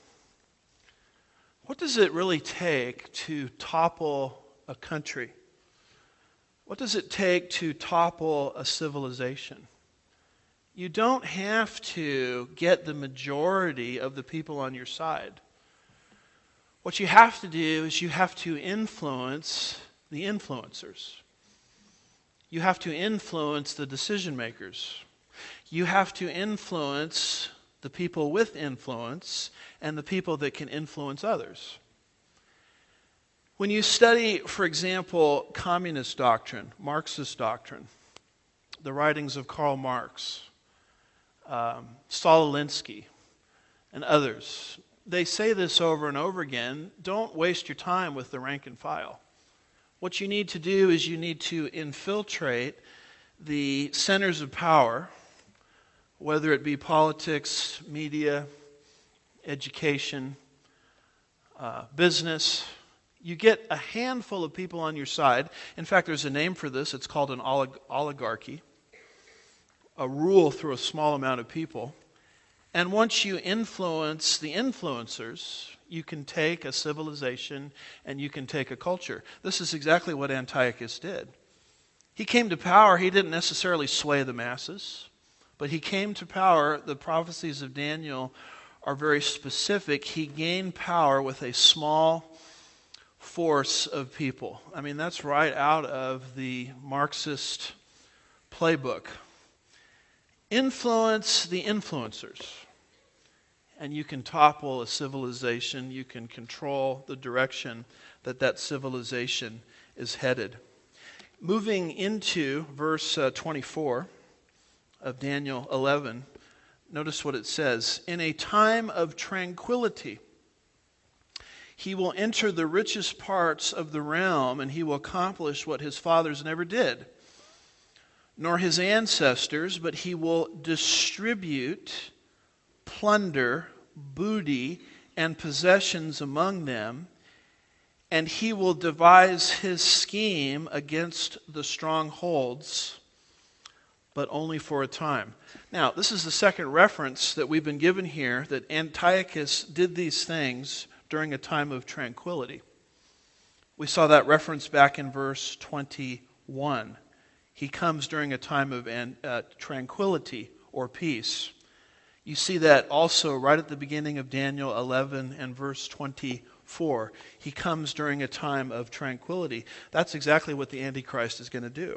What does it really take to topple a country? What does it take to topple a civilization? You don't have to get the majority of the people on your side. What you have to do is you have to influence the influencers. You have to influence the decision makers. You have to influence the people with influence and the people that can influence others. When you study, for example, communist doctrine, Marxist doctrine, the writings of Karl Marx, um, Saul Alinsky, and others, they say this over and over again: don't waste your time with the rank and file. What you need to do is you need to infiltrate the centers of power, whether it be politics, media, education, uh, business. You get a handful of people on your side. In fact, there's a name for this. It's called an olig- oligarchy, a rule through a small amount of people. And once you influence the influencers, you can take a civilization and you can take a culture. This is exactly what Antiochus did. He came to power. He didn't necessarily sway the masses, but he came to power. The prophecies of Daniel are very specific. He gained power with a small force of people. I mean, that's right out of the Marxist playbook. Influence the influencers, and you can topple a civilization. You can control the direction that that civilization is headed. Moving into verse uh, twenty-four of Daniel eleven, notice what it says. In a time of tranquility, he will enter the richest parts of the realm, and he will accomplish what his fathers never did, nor his ancestors, but he will distribute plunder, booty, and possessions among them, and he will devise his scheme against the strongholds, but only for a time. Now, this is the second reference that we've been given here, that Antiochus did these things during a time of tranquility. We saw that reference back in verse twenty-one. He comes during a time of uh, tranquility or peace. You see that also right at the beginning of Daniel eleven and verse twenty-four. He comes during a time of tranquility. That's exactly what the Antichrist is going to do.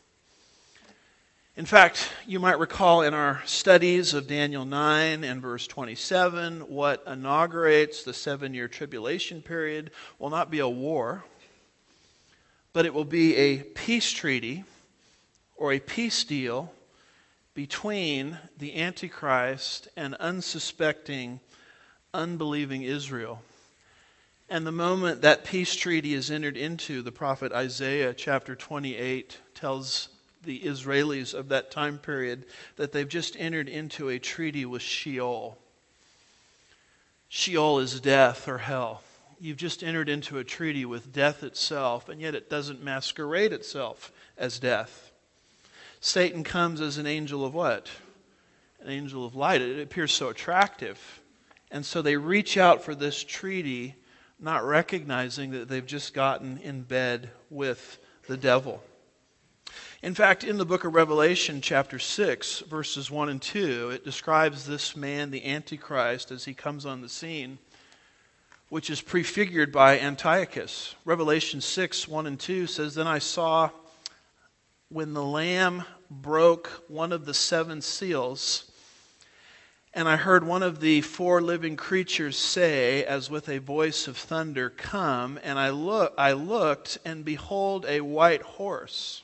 In fact, you might recall in our studies of Daniel nine and verse twenty-seven, what inaugurates the seven-year tribulation period will not be a war, but it will be a peace treaty or a peace deal between the Antichrist and unsuspecting, unbelieving Israel. And the moment that peace treaty is entered into, the prophet Isaiah chapter twenty-eight tells the Israelis of that time period that they've just entered into a treaty with Sheol. Sheol is death or hell. You've just entered into a treaty with death itself, and yet it doesn't masquerade itself as death. Satan comes as an angel of what? An angel of light. It appears so attractive. And so they reach out for this treaty, not recognizing that they've just gotten in bed with the devil. In fact, in the book of Revelation, chapter six, verses one and two, it describes this man, the Antichrist, as he comes on the scene, which is prefigured by Antiochus. Revelation six, one and two says, "Then I saw when the Lamb broke one of the seven seals, and I heard one of the four living creatures say, as with a voice of thunder, 'Come,' and I look, I looked, and behold, a white horse.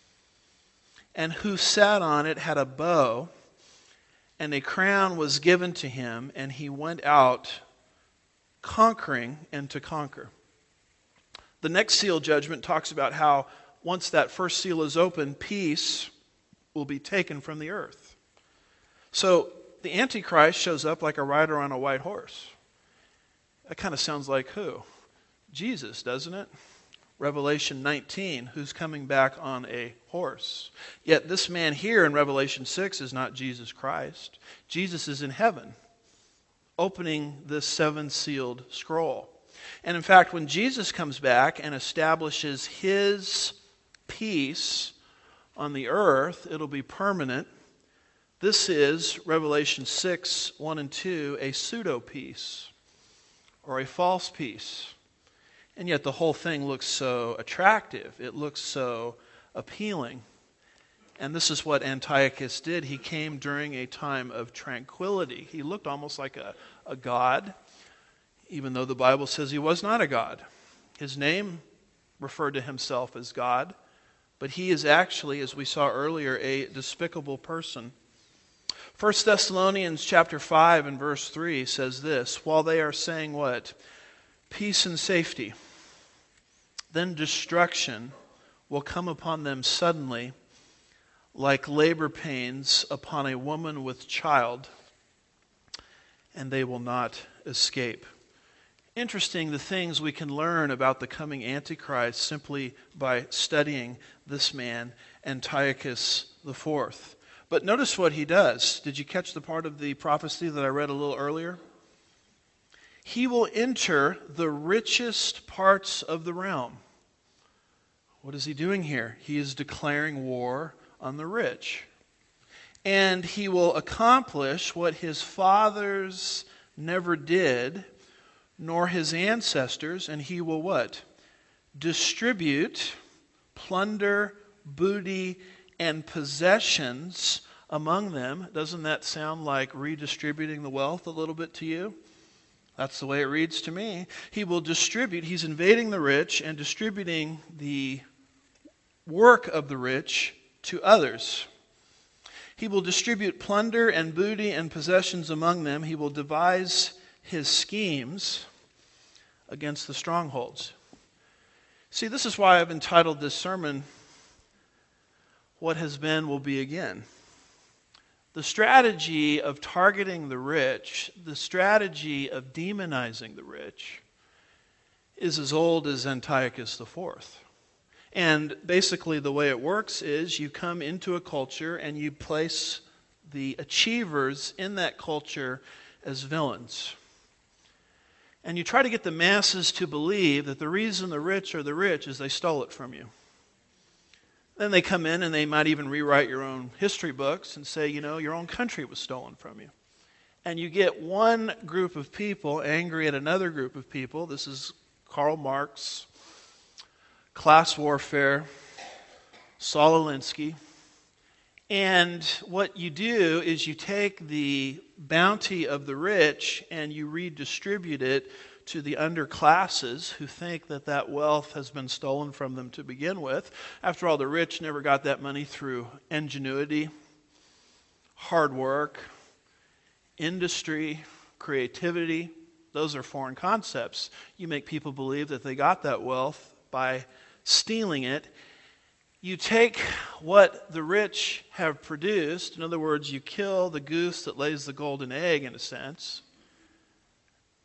And who sat on it had a bow, and a crown was given to him, and he went out conquering and to conquer." The next seal judgment talks about how once that first seal is open, peace will be taken from the earth. So the Antichrist shows up like a rider on a white horse. That kind of sounds like who? Jesus, doesn't it? Revelation nineteen, who's coming back on a horse. Yet this man here in Revelation six is not Jesus Christ. Jesus is in heaven, opening this seven-sealed scroll. And in fact, when Jesus comes back and establishes his peace on the earth, it'll be permanent. This is, Revelation six, one and two, a pseudo-peace, or a false peace. And yet the whole thing looks so attractive. It looks so appealing. And this is what Antiochus did. He came during a time of tranquility. He looked almost like a, a god, even though the Bible says he was not a god. His name referred to himself as God, but he is actually, as we saw earlier, a despicable person. First Thessalonians chapter five and verse three says this, "While they are saying what? Peace and safety, then destruction will come upon them suddenly, like labor pains upon a woman with child, and they will not escape." Interesting, the things we can learn about the coming Antichrist simply by studying this man, Antiochus the Fourth. But notice what he does. Did you catch the part of the prophecy that I read a little earlier? He will enter the richest parts of the realm. What is he doing here? He is declaring war on the rich. And he will accomplish what his fathers never did, nor his ancestors, and he will what? Distribute plunder, booty, and possessions among them. Doesn't that sound like redistributing the wealth a little bit to you? That's the way it reads to me. He will distribute, he's invading the rich and distributing the work of the rich to others. He will distribute plunder and booty and possessions among them. He will devise his schemes against the strongholds. See, this is why I've entitled this sermon, "What Has Been Will Be Again." The strategy of targeting the rich, the strategy of demonizing the rich, is as old as Antiochus the Fourth. And basically the way it works is you come into a culture and you place the achievers in that culture as villains. And you try to get the masses to believe that the reason the rich are the rich is they stole it from you. Then they come in and they might even rewrite your own history books and say, you know, your own country was stolen from you. And you get one group of people angry at another group of people. This is Karl Marx, class warfare, Saul Alinsky. And what you do is you take the bounty of the rich and you redistribute it to the underclasses who think that that wealth has been stolen from them to begin with. After all, the rich never got that money through ingenuity, hard work, industry, creativity. Those are foreign concepts. You make people believe that they got that wealth by stealing it. You take what the rich have produced, in other words, you kill the goose that lays the golden egg, in a sense,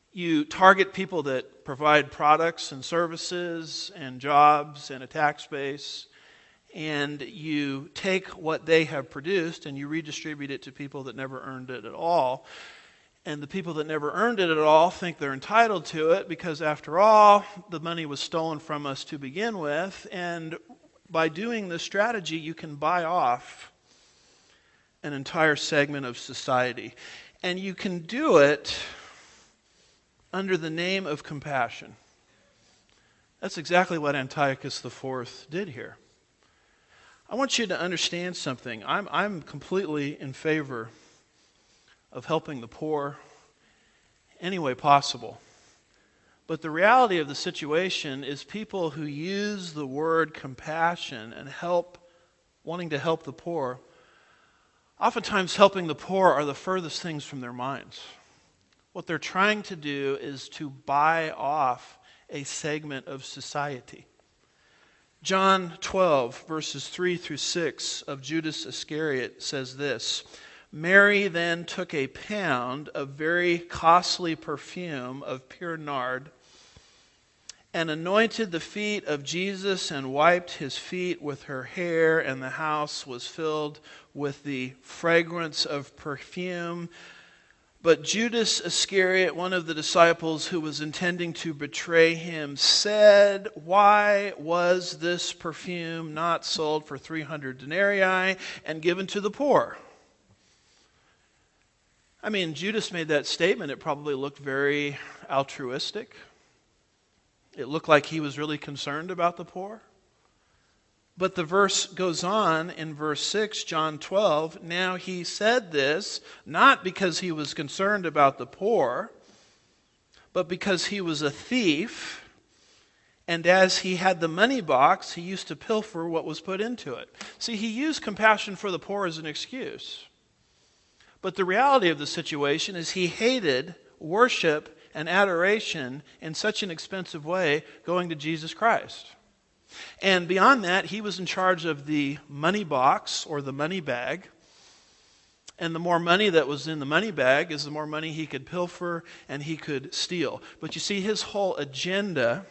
You target people that provide products and services and jobs and a tax base, and you take what they have produced and you redistribute it to people that never earned it at all. And the people that never earned it at all think they're entitled to it because, after all, the money was stolen from us to begin with. And by doing this strategy, you can buy off an entire segment of society. And you can do it under the name of compassion. That's exactly what Antiochus the Fourth did here. I want you to understand something. I'm, I'm completely in favor of helping the poor any way possible. But the reality of the situation is people who use the word compassion and help, wanting to help the poor, oftentimes helping the poor are the furthest things from their minds. What they're trying to do is to buy off a segment of society. John twelve, verses three through six of Judas Iscariot says this: Mary then took a pound of very costly perfume of pure nard and anointed the feet of Jesus and wiped his feet with her hair, and the house was filled with the fragrance of perfume. But Judas Iscariot, one of the disciples who was intending to betray him, said, "Why was this perfume not sold for three hundred denarii and given to the poor?" I mean, Judas made that statement. It probably looked very altruistic. It looked like he was really concerned about the poor. But the verse goes on in verse six, John twelve. Now he said this not because he was concerned about the poor, but because he was a thief. And as he had the money box, he used to pilfer what was put into it. See, he used compassion for the poor as an excuse. But the reality of the situation is he hated worship and adoration in such an expensive way going to Jesus Christ. And beyond that, he was in charge of the money box or the money bag. And the more money that was in the money bag is the more money he could pilfer and he could steal. But you see, his whole agenda,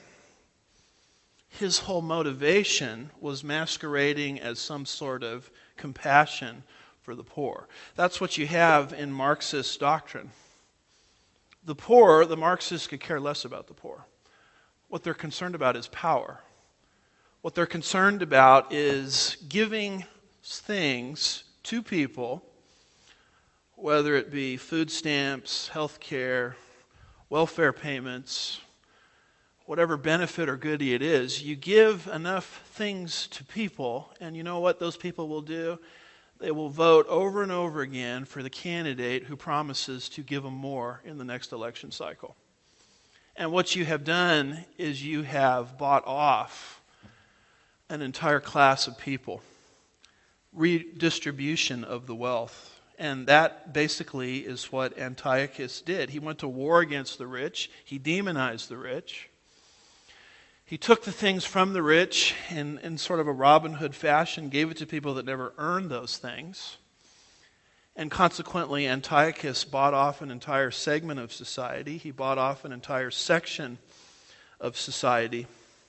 his whole motivation was masquerading as some sort of compassion for the poor. That's what you have in Marxist doctrine. The poor, the Marxists could care less about the poor. What they're concerned about is power. What they're concerned about is giving things to people, whether it be food stamps, health care, welfare payments, whatever benefit or goodie it is. You give enough things to people, and you know what those people will do? They will vote over and over again for the candidate who promises to give them more in the next election cycle. And what you have done is you have bought off an entire class of people. Redistribution of the wealth. And that basically is what Antiochus did. He went to war against the rich. He demonized the rich. He took the things from the rich in, in sort of a Robin Hood fashion, gave it to people that never earned those things. And consequently, Antiochus bought off an entire segment of society. He bought off an entire section of society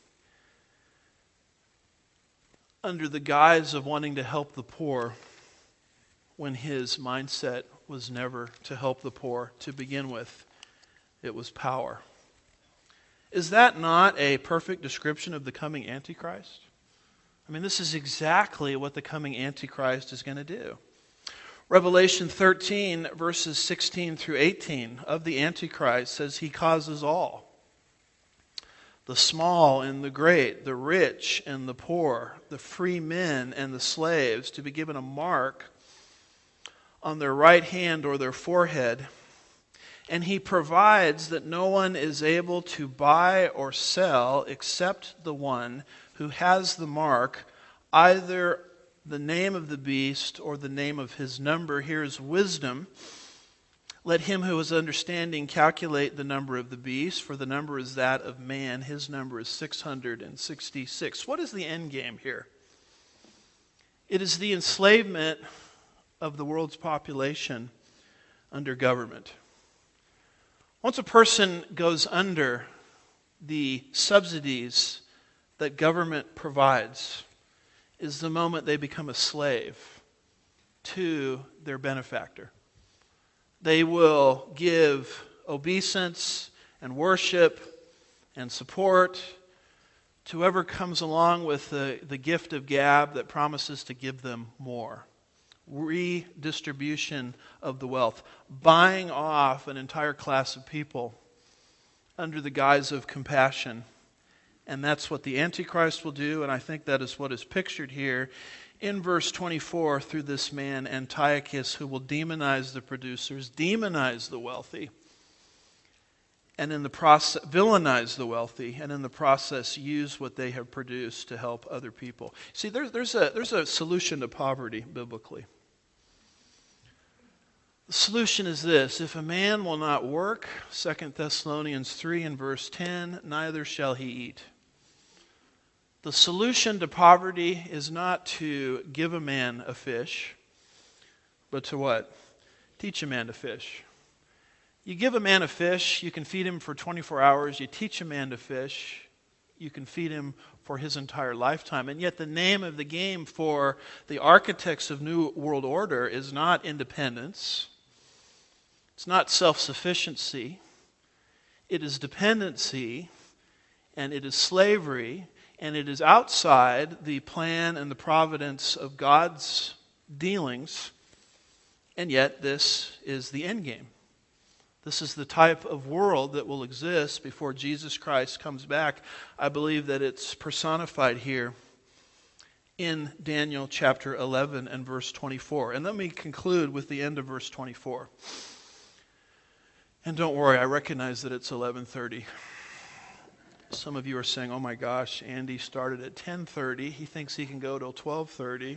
under the guise of wanting to help the poor, when his mindset was never to help the poor to begin with. It was power. Is that not a perfect description of the coming Antichrist? I mean, this is exactly what the coming Antichrist is going to do. Revelation thirteen, verses sixteen through eighteen of the Antichrist says he causes all, the small and the great, the rich and the poor, the free men and the slaves, to be given a mark on their right hand or their forehead. And he provides that no one is able to buy or sell except the one who has the mark, either the name of the beast or the name of his number. Here is wisdom. Let him who is understanding calculate the number of the beast, for the number is that of man. His number is six hundred sixty-six. What is the end game here? It is the enslavement of the world's population under government. Once a person goes under the subsidies that government provides is the moment they become a slave to their benefactor. They will give obeisance and worship and support to whoever comes along with the, the gift of gab that promises to give them more. Redistribution of the wealth. Buying off an entire class of people under the guise of compassion. And that's what the Antichrist will do, and I think that is what is pictured here in verse twenty-four through this man Antiochus, who will demonize the producers, demonize the wealthy, and in the process villainize the wealthy, and in the process use what they have produced to help other people. See, there's there's a there's a solution to poverty biblically. The solution is this: if a man will not work, Second Thessalonians three and verse ten, neither shall he eat. The solution to poverty is not to give a man a fish, but to what? Teach a man to fish. You give a man a fish, you can feed him for twenty-four hours. You teach a man to fish, you can feed him for his entire lifetime. And yet the name of the game for the architects of New World Order is not independence. It's not self-sufficiency. It is dependency, and it is slavery, and it is outside the plan and the providence of God's dealings, and yet this is the end game. This is the type of world that will exist before Jesus Christ comes back. I believe that it's personified here in Daniel chapter eleven and verse twenty-four. And let me conclude with the end of verse twenty-four. And don't worry, I recognize that it's eleven thirty. Some of you are saying, oh my gosh, Andy started at ten thirty. He thinks he can go till twelve thirty.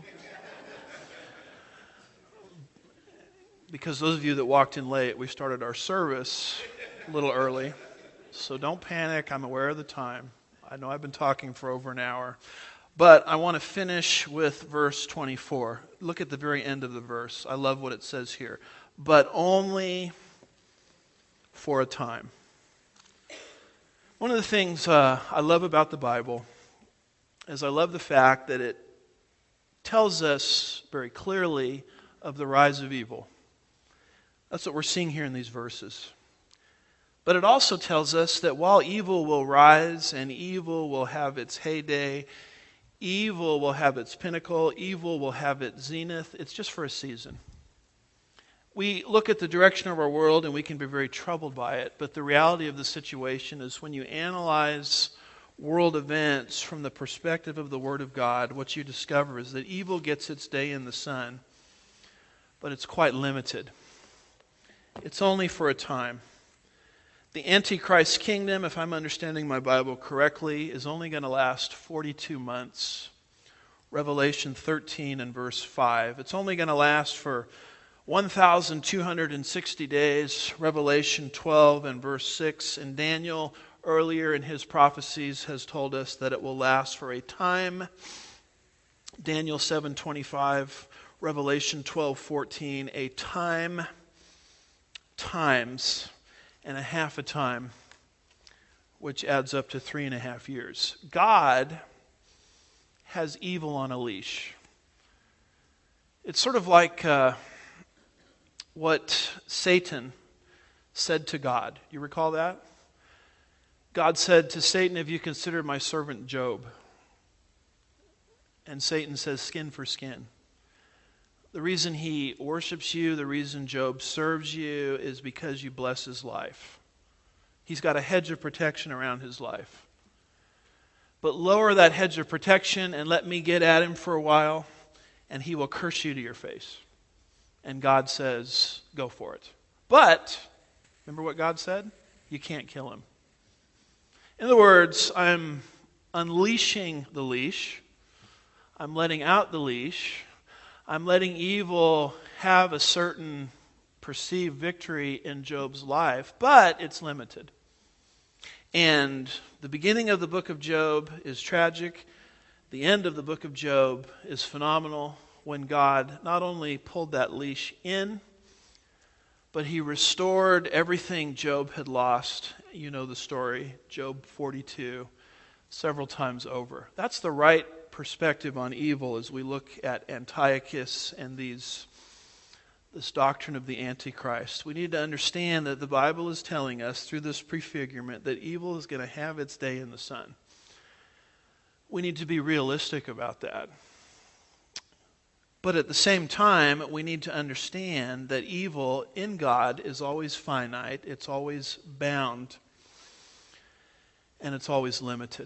Because those of you that walked in late, we started our service a little early. So don't panic. I'm aware of the time. I know I've been talking for over an hour. But I want to finish with verse twenty-four. Look at the very end of the verse. I love what it says here. But only for a time. One of the things uh, I love about the Bible is I love the fact that it tells us very clearly of the rise of evil. That's what we're seeing here in these verses. But it also tells us that while evil will rise and evil will have its heyday, evil will have its pinnacle, evil will have its zenith, it's just for a season. We look at the direction of our world and we can be very troubled by it, but the reality of the situation is when you analyze world events from the perspective of the Word of God, what you discover is that evil gets its day in the sun, but it's quite limited. It's only for a time. The Antichrist kingdom, if I'm understanding my Bible correctly, is only going to last forty-two months. Revelation thirteen and verse five. It's only going to last for one thousand two hundred sixty days, Revelation twelve and verse six. And Daniel, earlier in his prophecies, has told us that it will last for a time. Daniel seven twenty-five, Revelation twelve fourteen, a time, times, and a half a time, which adds up to three and a half years. God has evil on a leash. It's sort of like Uh, what Satan said to God. You recall that? God said to Satan, have you considered my servant Job? And Satan says, skin for skin. The reason he worships you, the reason Job serves you, is because you bless his life. He's got a hedge of protection around his life. But lower that hedge of protection and let me get at him for a while, and he will curse you to your face. And God says, go for it. But, remember what God said? You can't kill him. In other words, I'm unleashing the leash. I'm letting out the leash. I'm letting evil have a certain perceived victory in Job's life, but it's limited. And the beginning of the book of Job is tragic. The end of the book of Job is phenomenal, when God not only pulled that leash in, but he restored everything Job had lost. You know the story, Job forty-two, several times over. That's the right perspective on evil as we look at Antiochus and these this doctrine of the Antichrist. We need to understand that the Bible is telling us through this prefigurement that evil is going to have its day in the sun. We need to be realistic about that. But at the same time, we need to understand that evil in God is always finite, it's always bound, and it's always limited.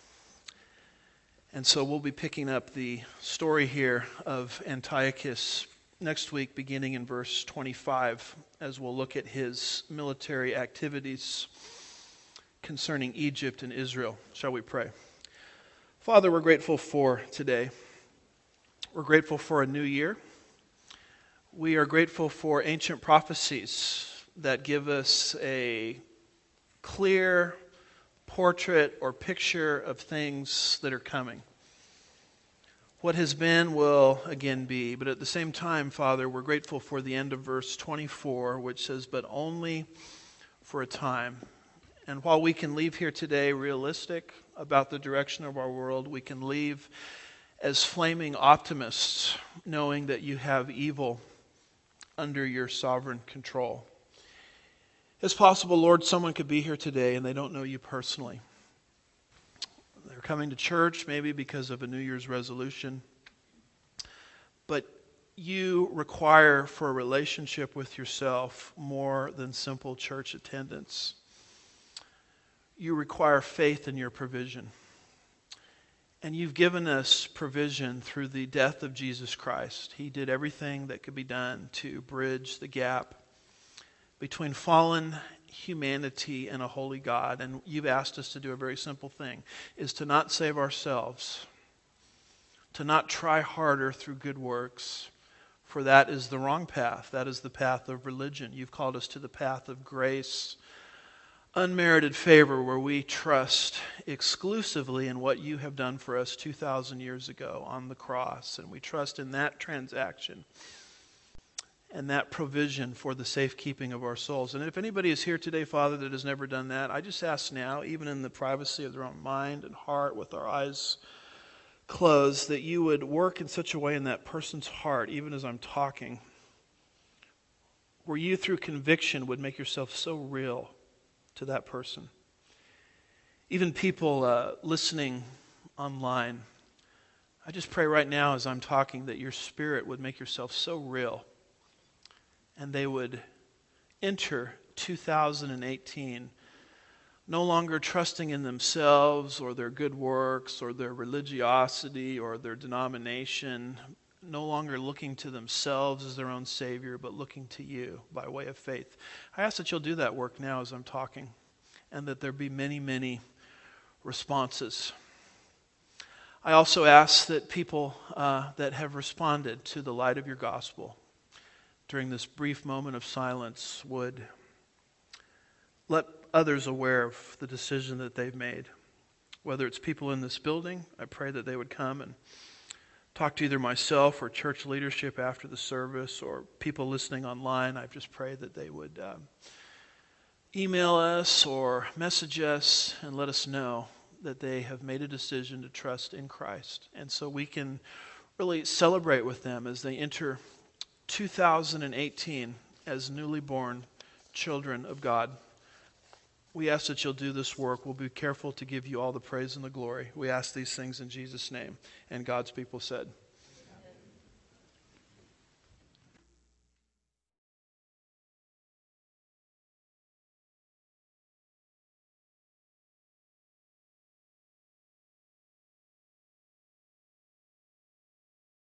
And so we'll be picking up the story here of Antiochus next week, beginning in verse twenty-five, as we'll look at his military activities concerning Egypt and Israel. Shall we pray? Father, we're grateful for today. We're grateful for a new year. We are grateful for ancient prophecies that give us a clear portrait or picture of things that are coming. What has been will again be. But at the same time, Father, we're grateful for the end of verse twenty-four, which says, but only for a time. And while we can leave here today realistic about the direction of our world, we can leave as flaming optimists, knowing that you have evil under your sovereign control. It's possible, Lord, someone could be here today and they don't know you personally. They're coming to church maybe because of a New Year's resolution. But you require for a relationship with yourself more than simple church attendance. You require faith in your provision. And you've given us provision through the death of Jesus Christ. He did everything that could be done to bridge the gap between fallen humanity and a holy God. And you've asked us to do a very simple thing, is to not save ourselves, to not try harder through good works, for that is the wrong path. That is the path of religion. You've called us to the path of grace, unmerited favor, where we trust exclusively in what you have done for us two thousand years ago on the cross. And we trust in that transaction and that provision for the safekeeping of our souls. And if anybody is here today, Father, that has never done that, I just ask now, even in the privacy of their own mind and heart, with our eyes closed, that you would work in such a way in that person's heart, even as I'm talking, where you through conviction would make yourself so real to that person. Even people uh, listening online, I just pray right now as I'm talking that your Spirit would make yourself so real and they would enter two thousand eighteen no longer trusting in themselves or their good works or their religiosity or their denomination, no longer looking to themselves as their own Savior, but looking to you by way of faith. I ask that you'll do that work now as I'm talking, and that there be many, many responses. I also ask that people uh, that have responded to the light of your gospel during this brief moment of silence would let others aware of the decision that they've made. Whether it's people in this building, I pray that they would come and talk to either myself or church leadership after the service, or people listening online. I just pray that they would um, email us or message us and let us know that they have made a decision to trust in Christ. And so we can really celebrate with them as they enter two thousand eighteen as newly born children of God. We ask that you'll do this work. We'll be careful to give you all the praise and the glory. We ask these things in Jesus' name. And God's people said,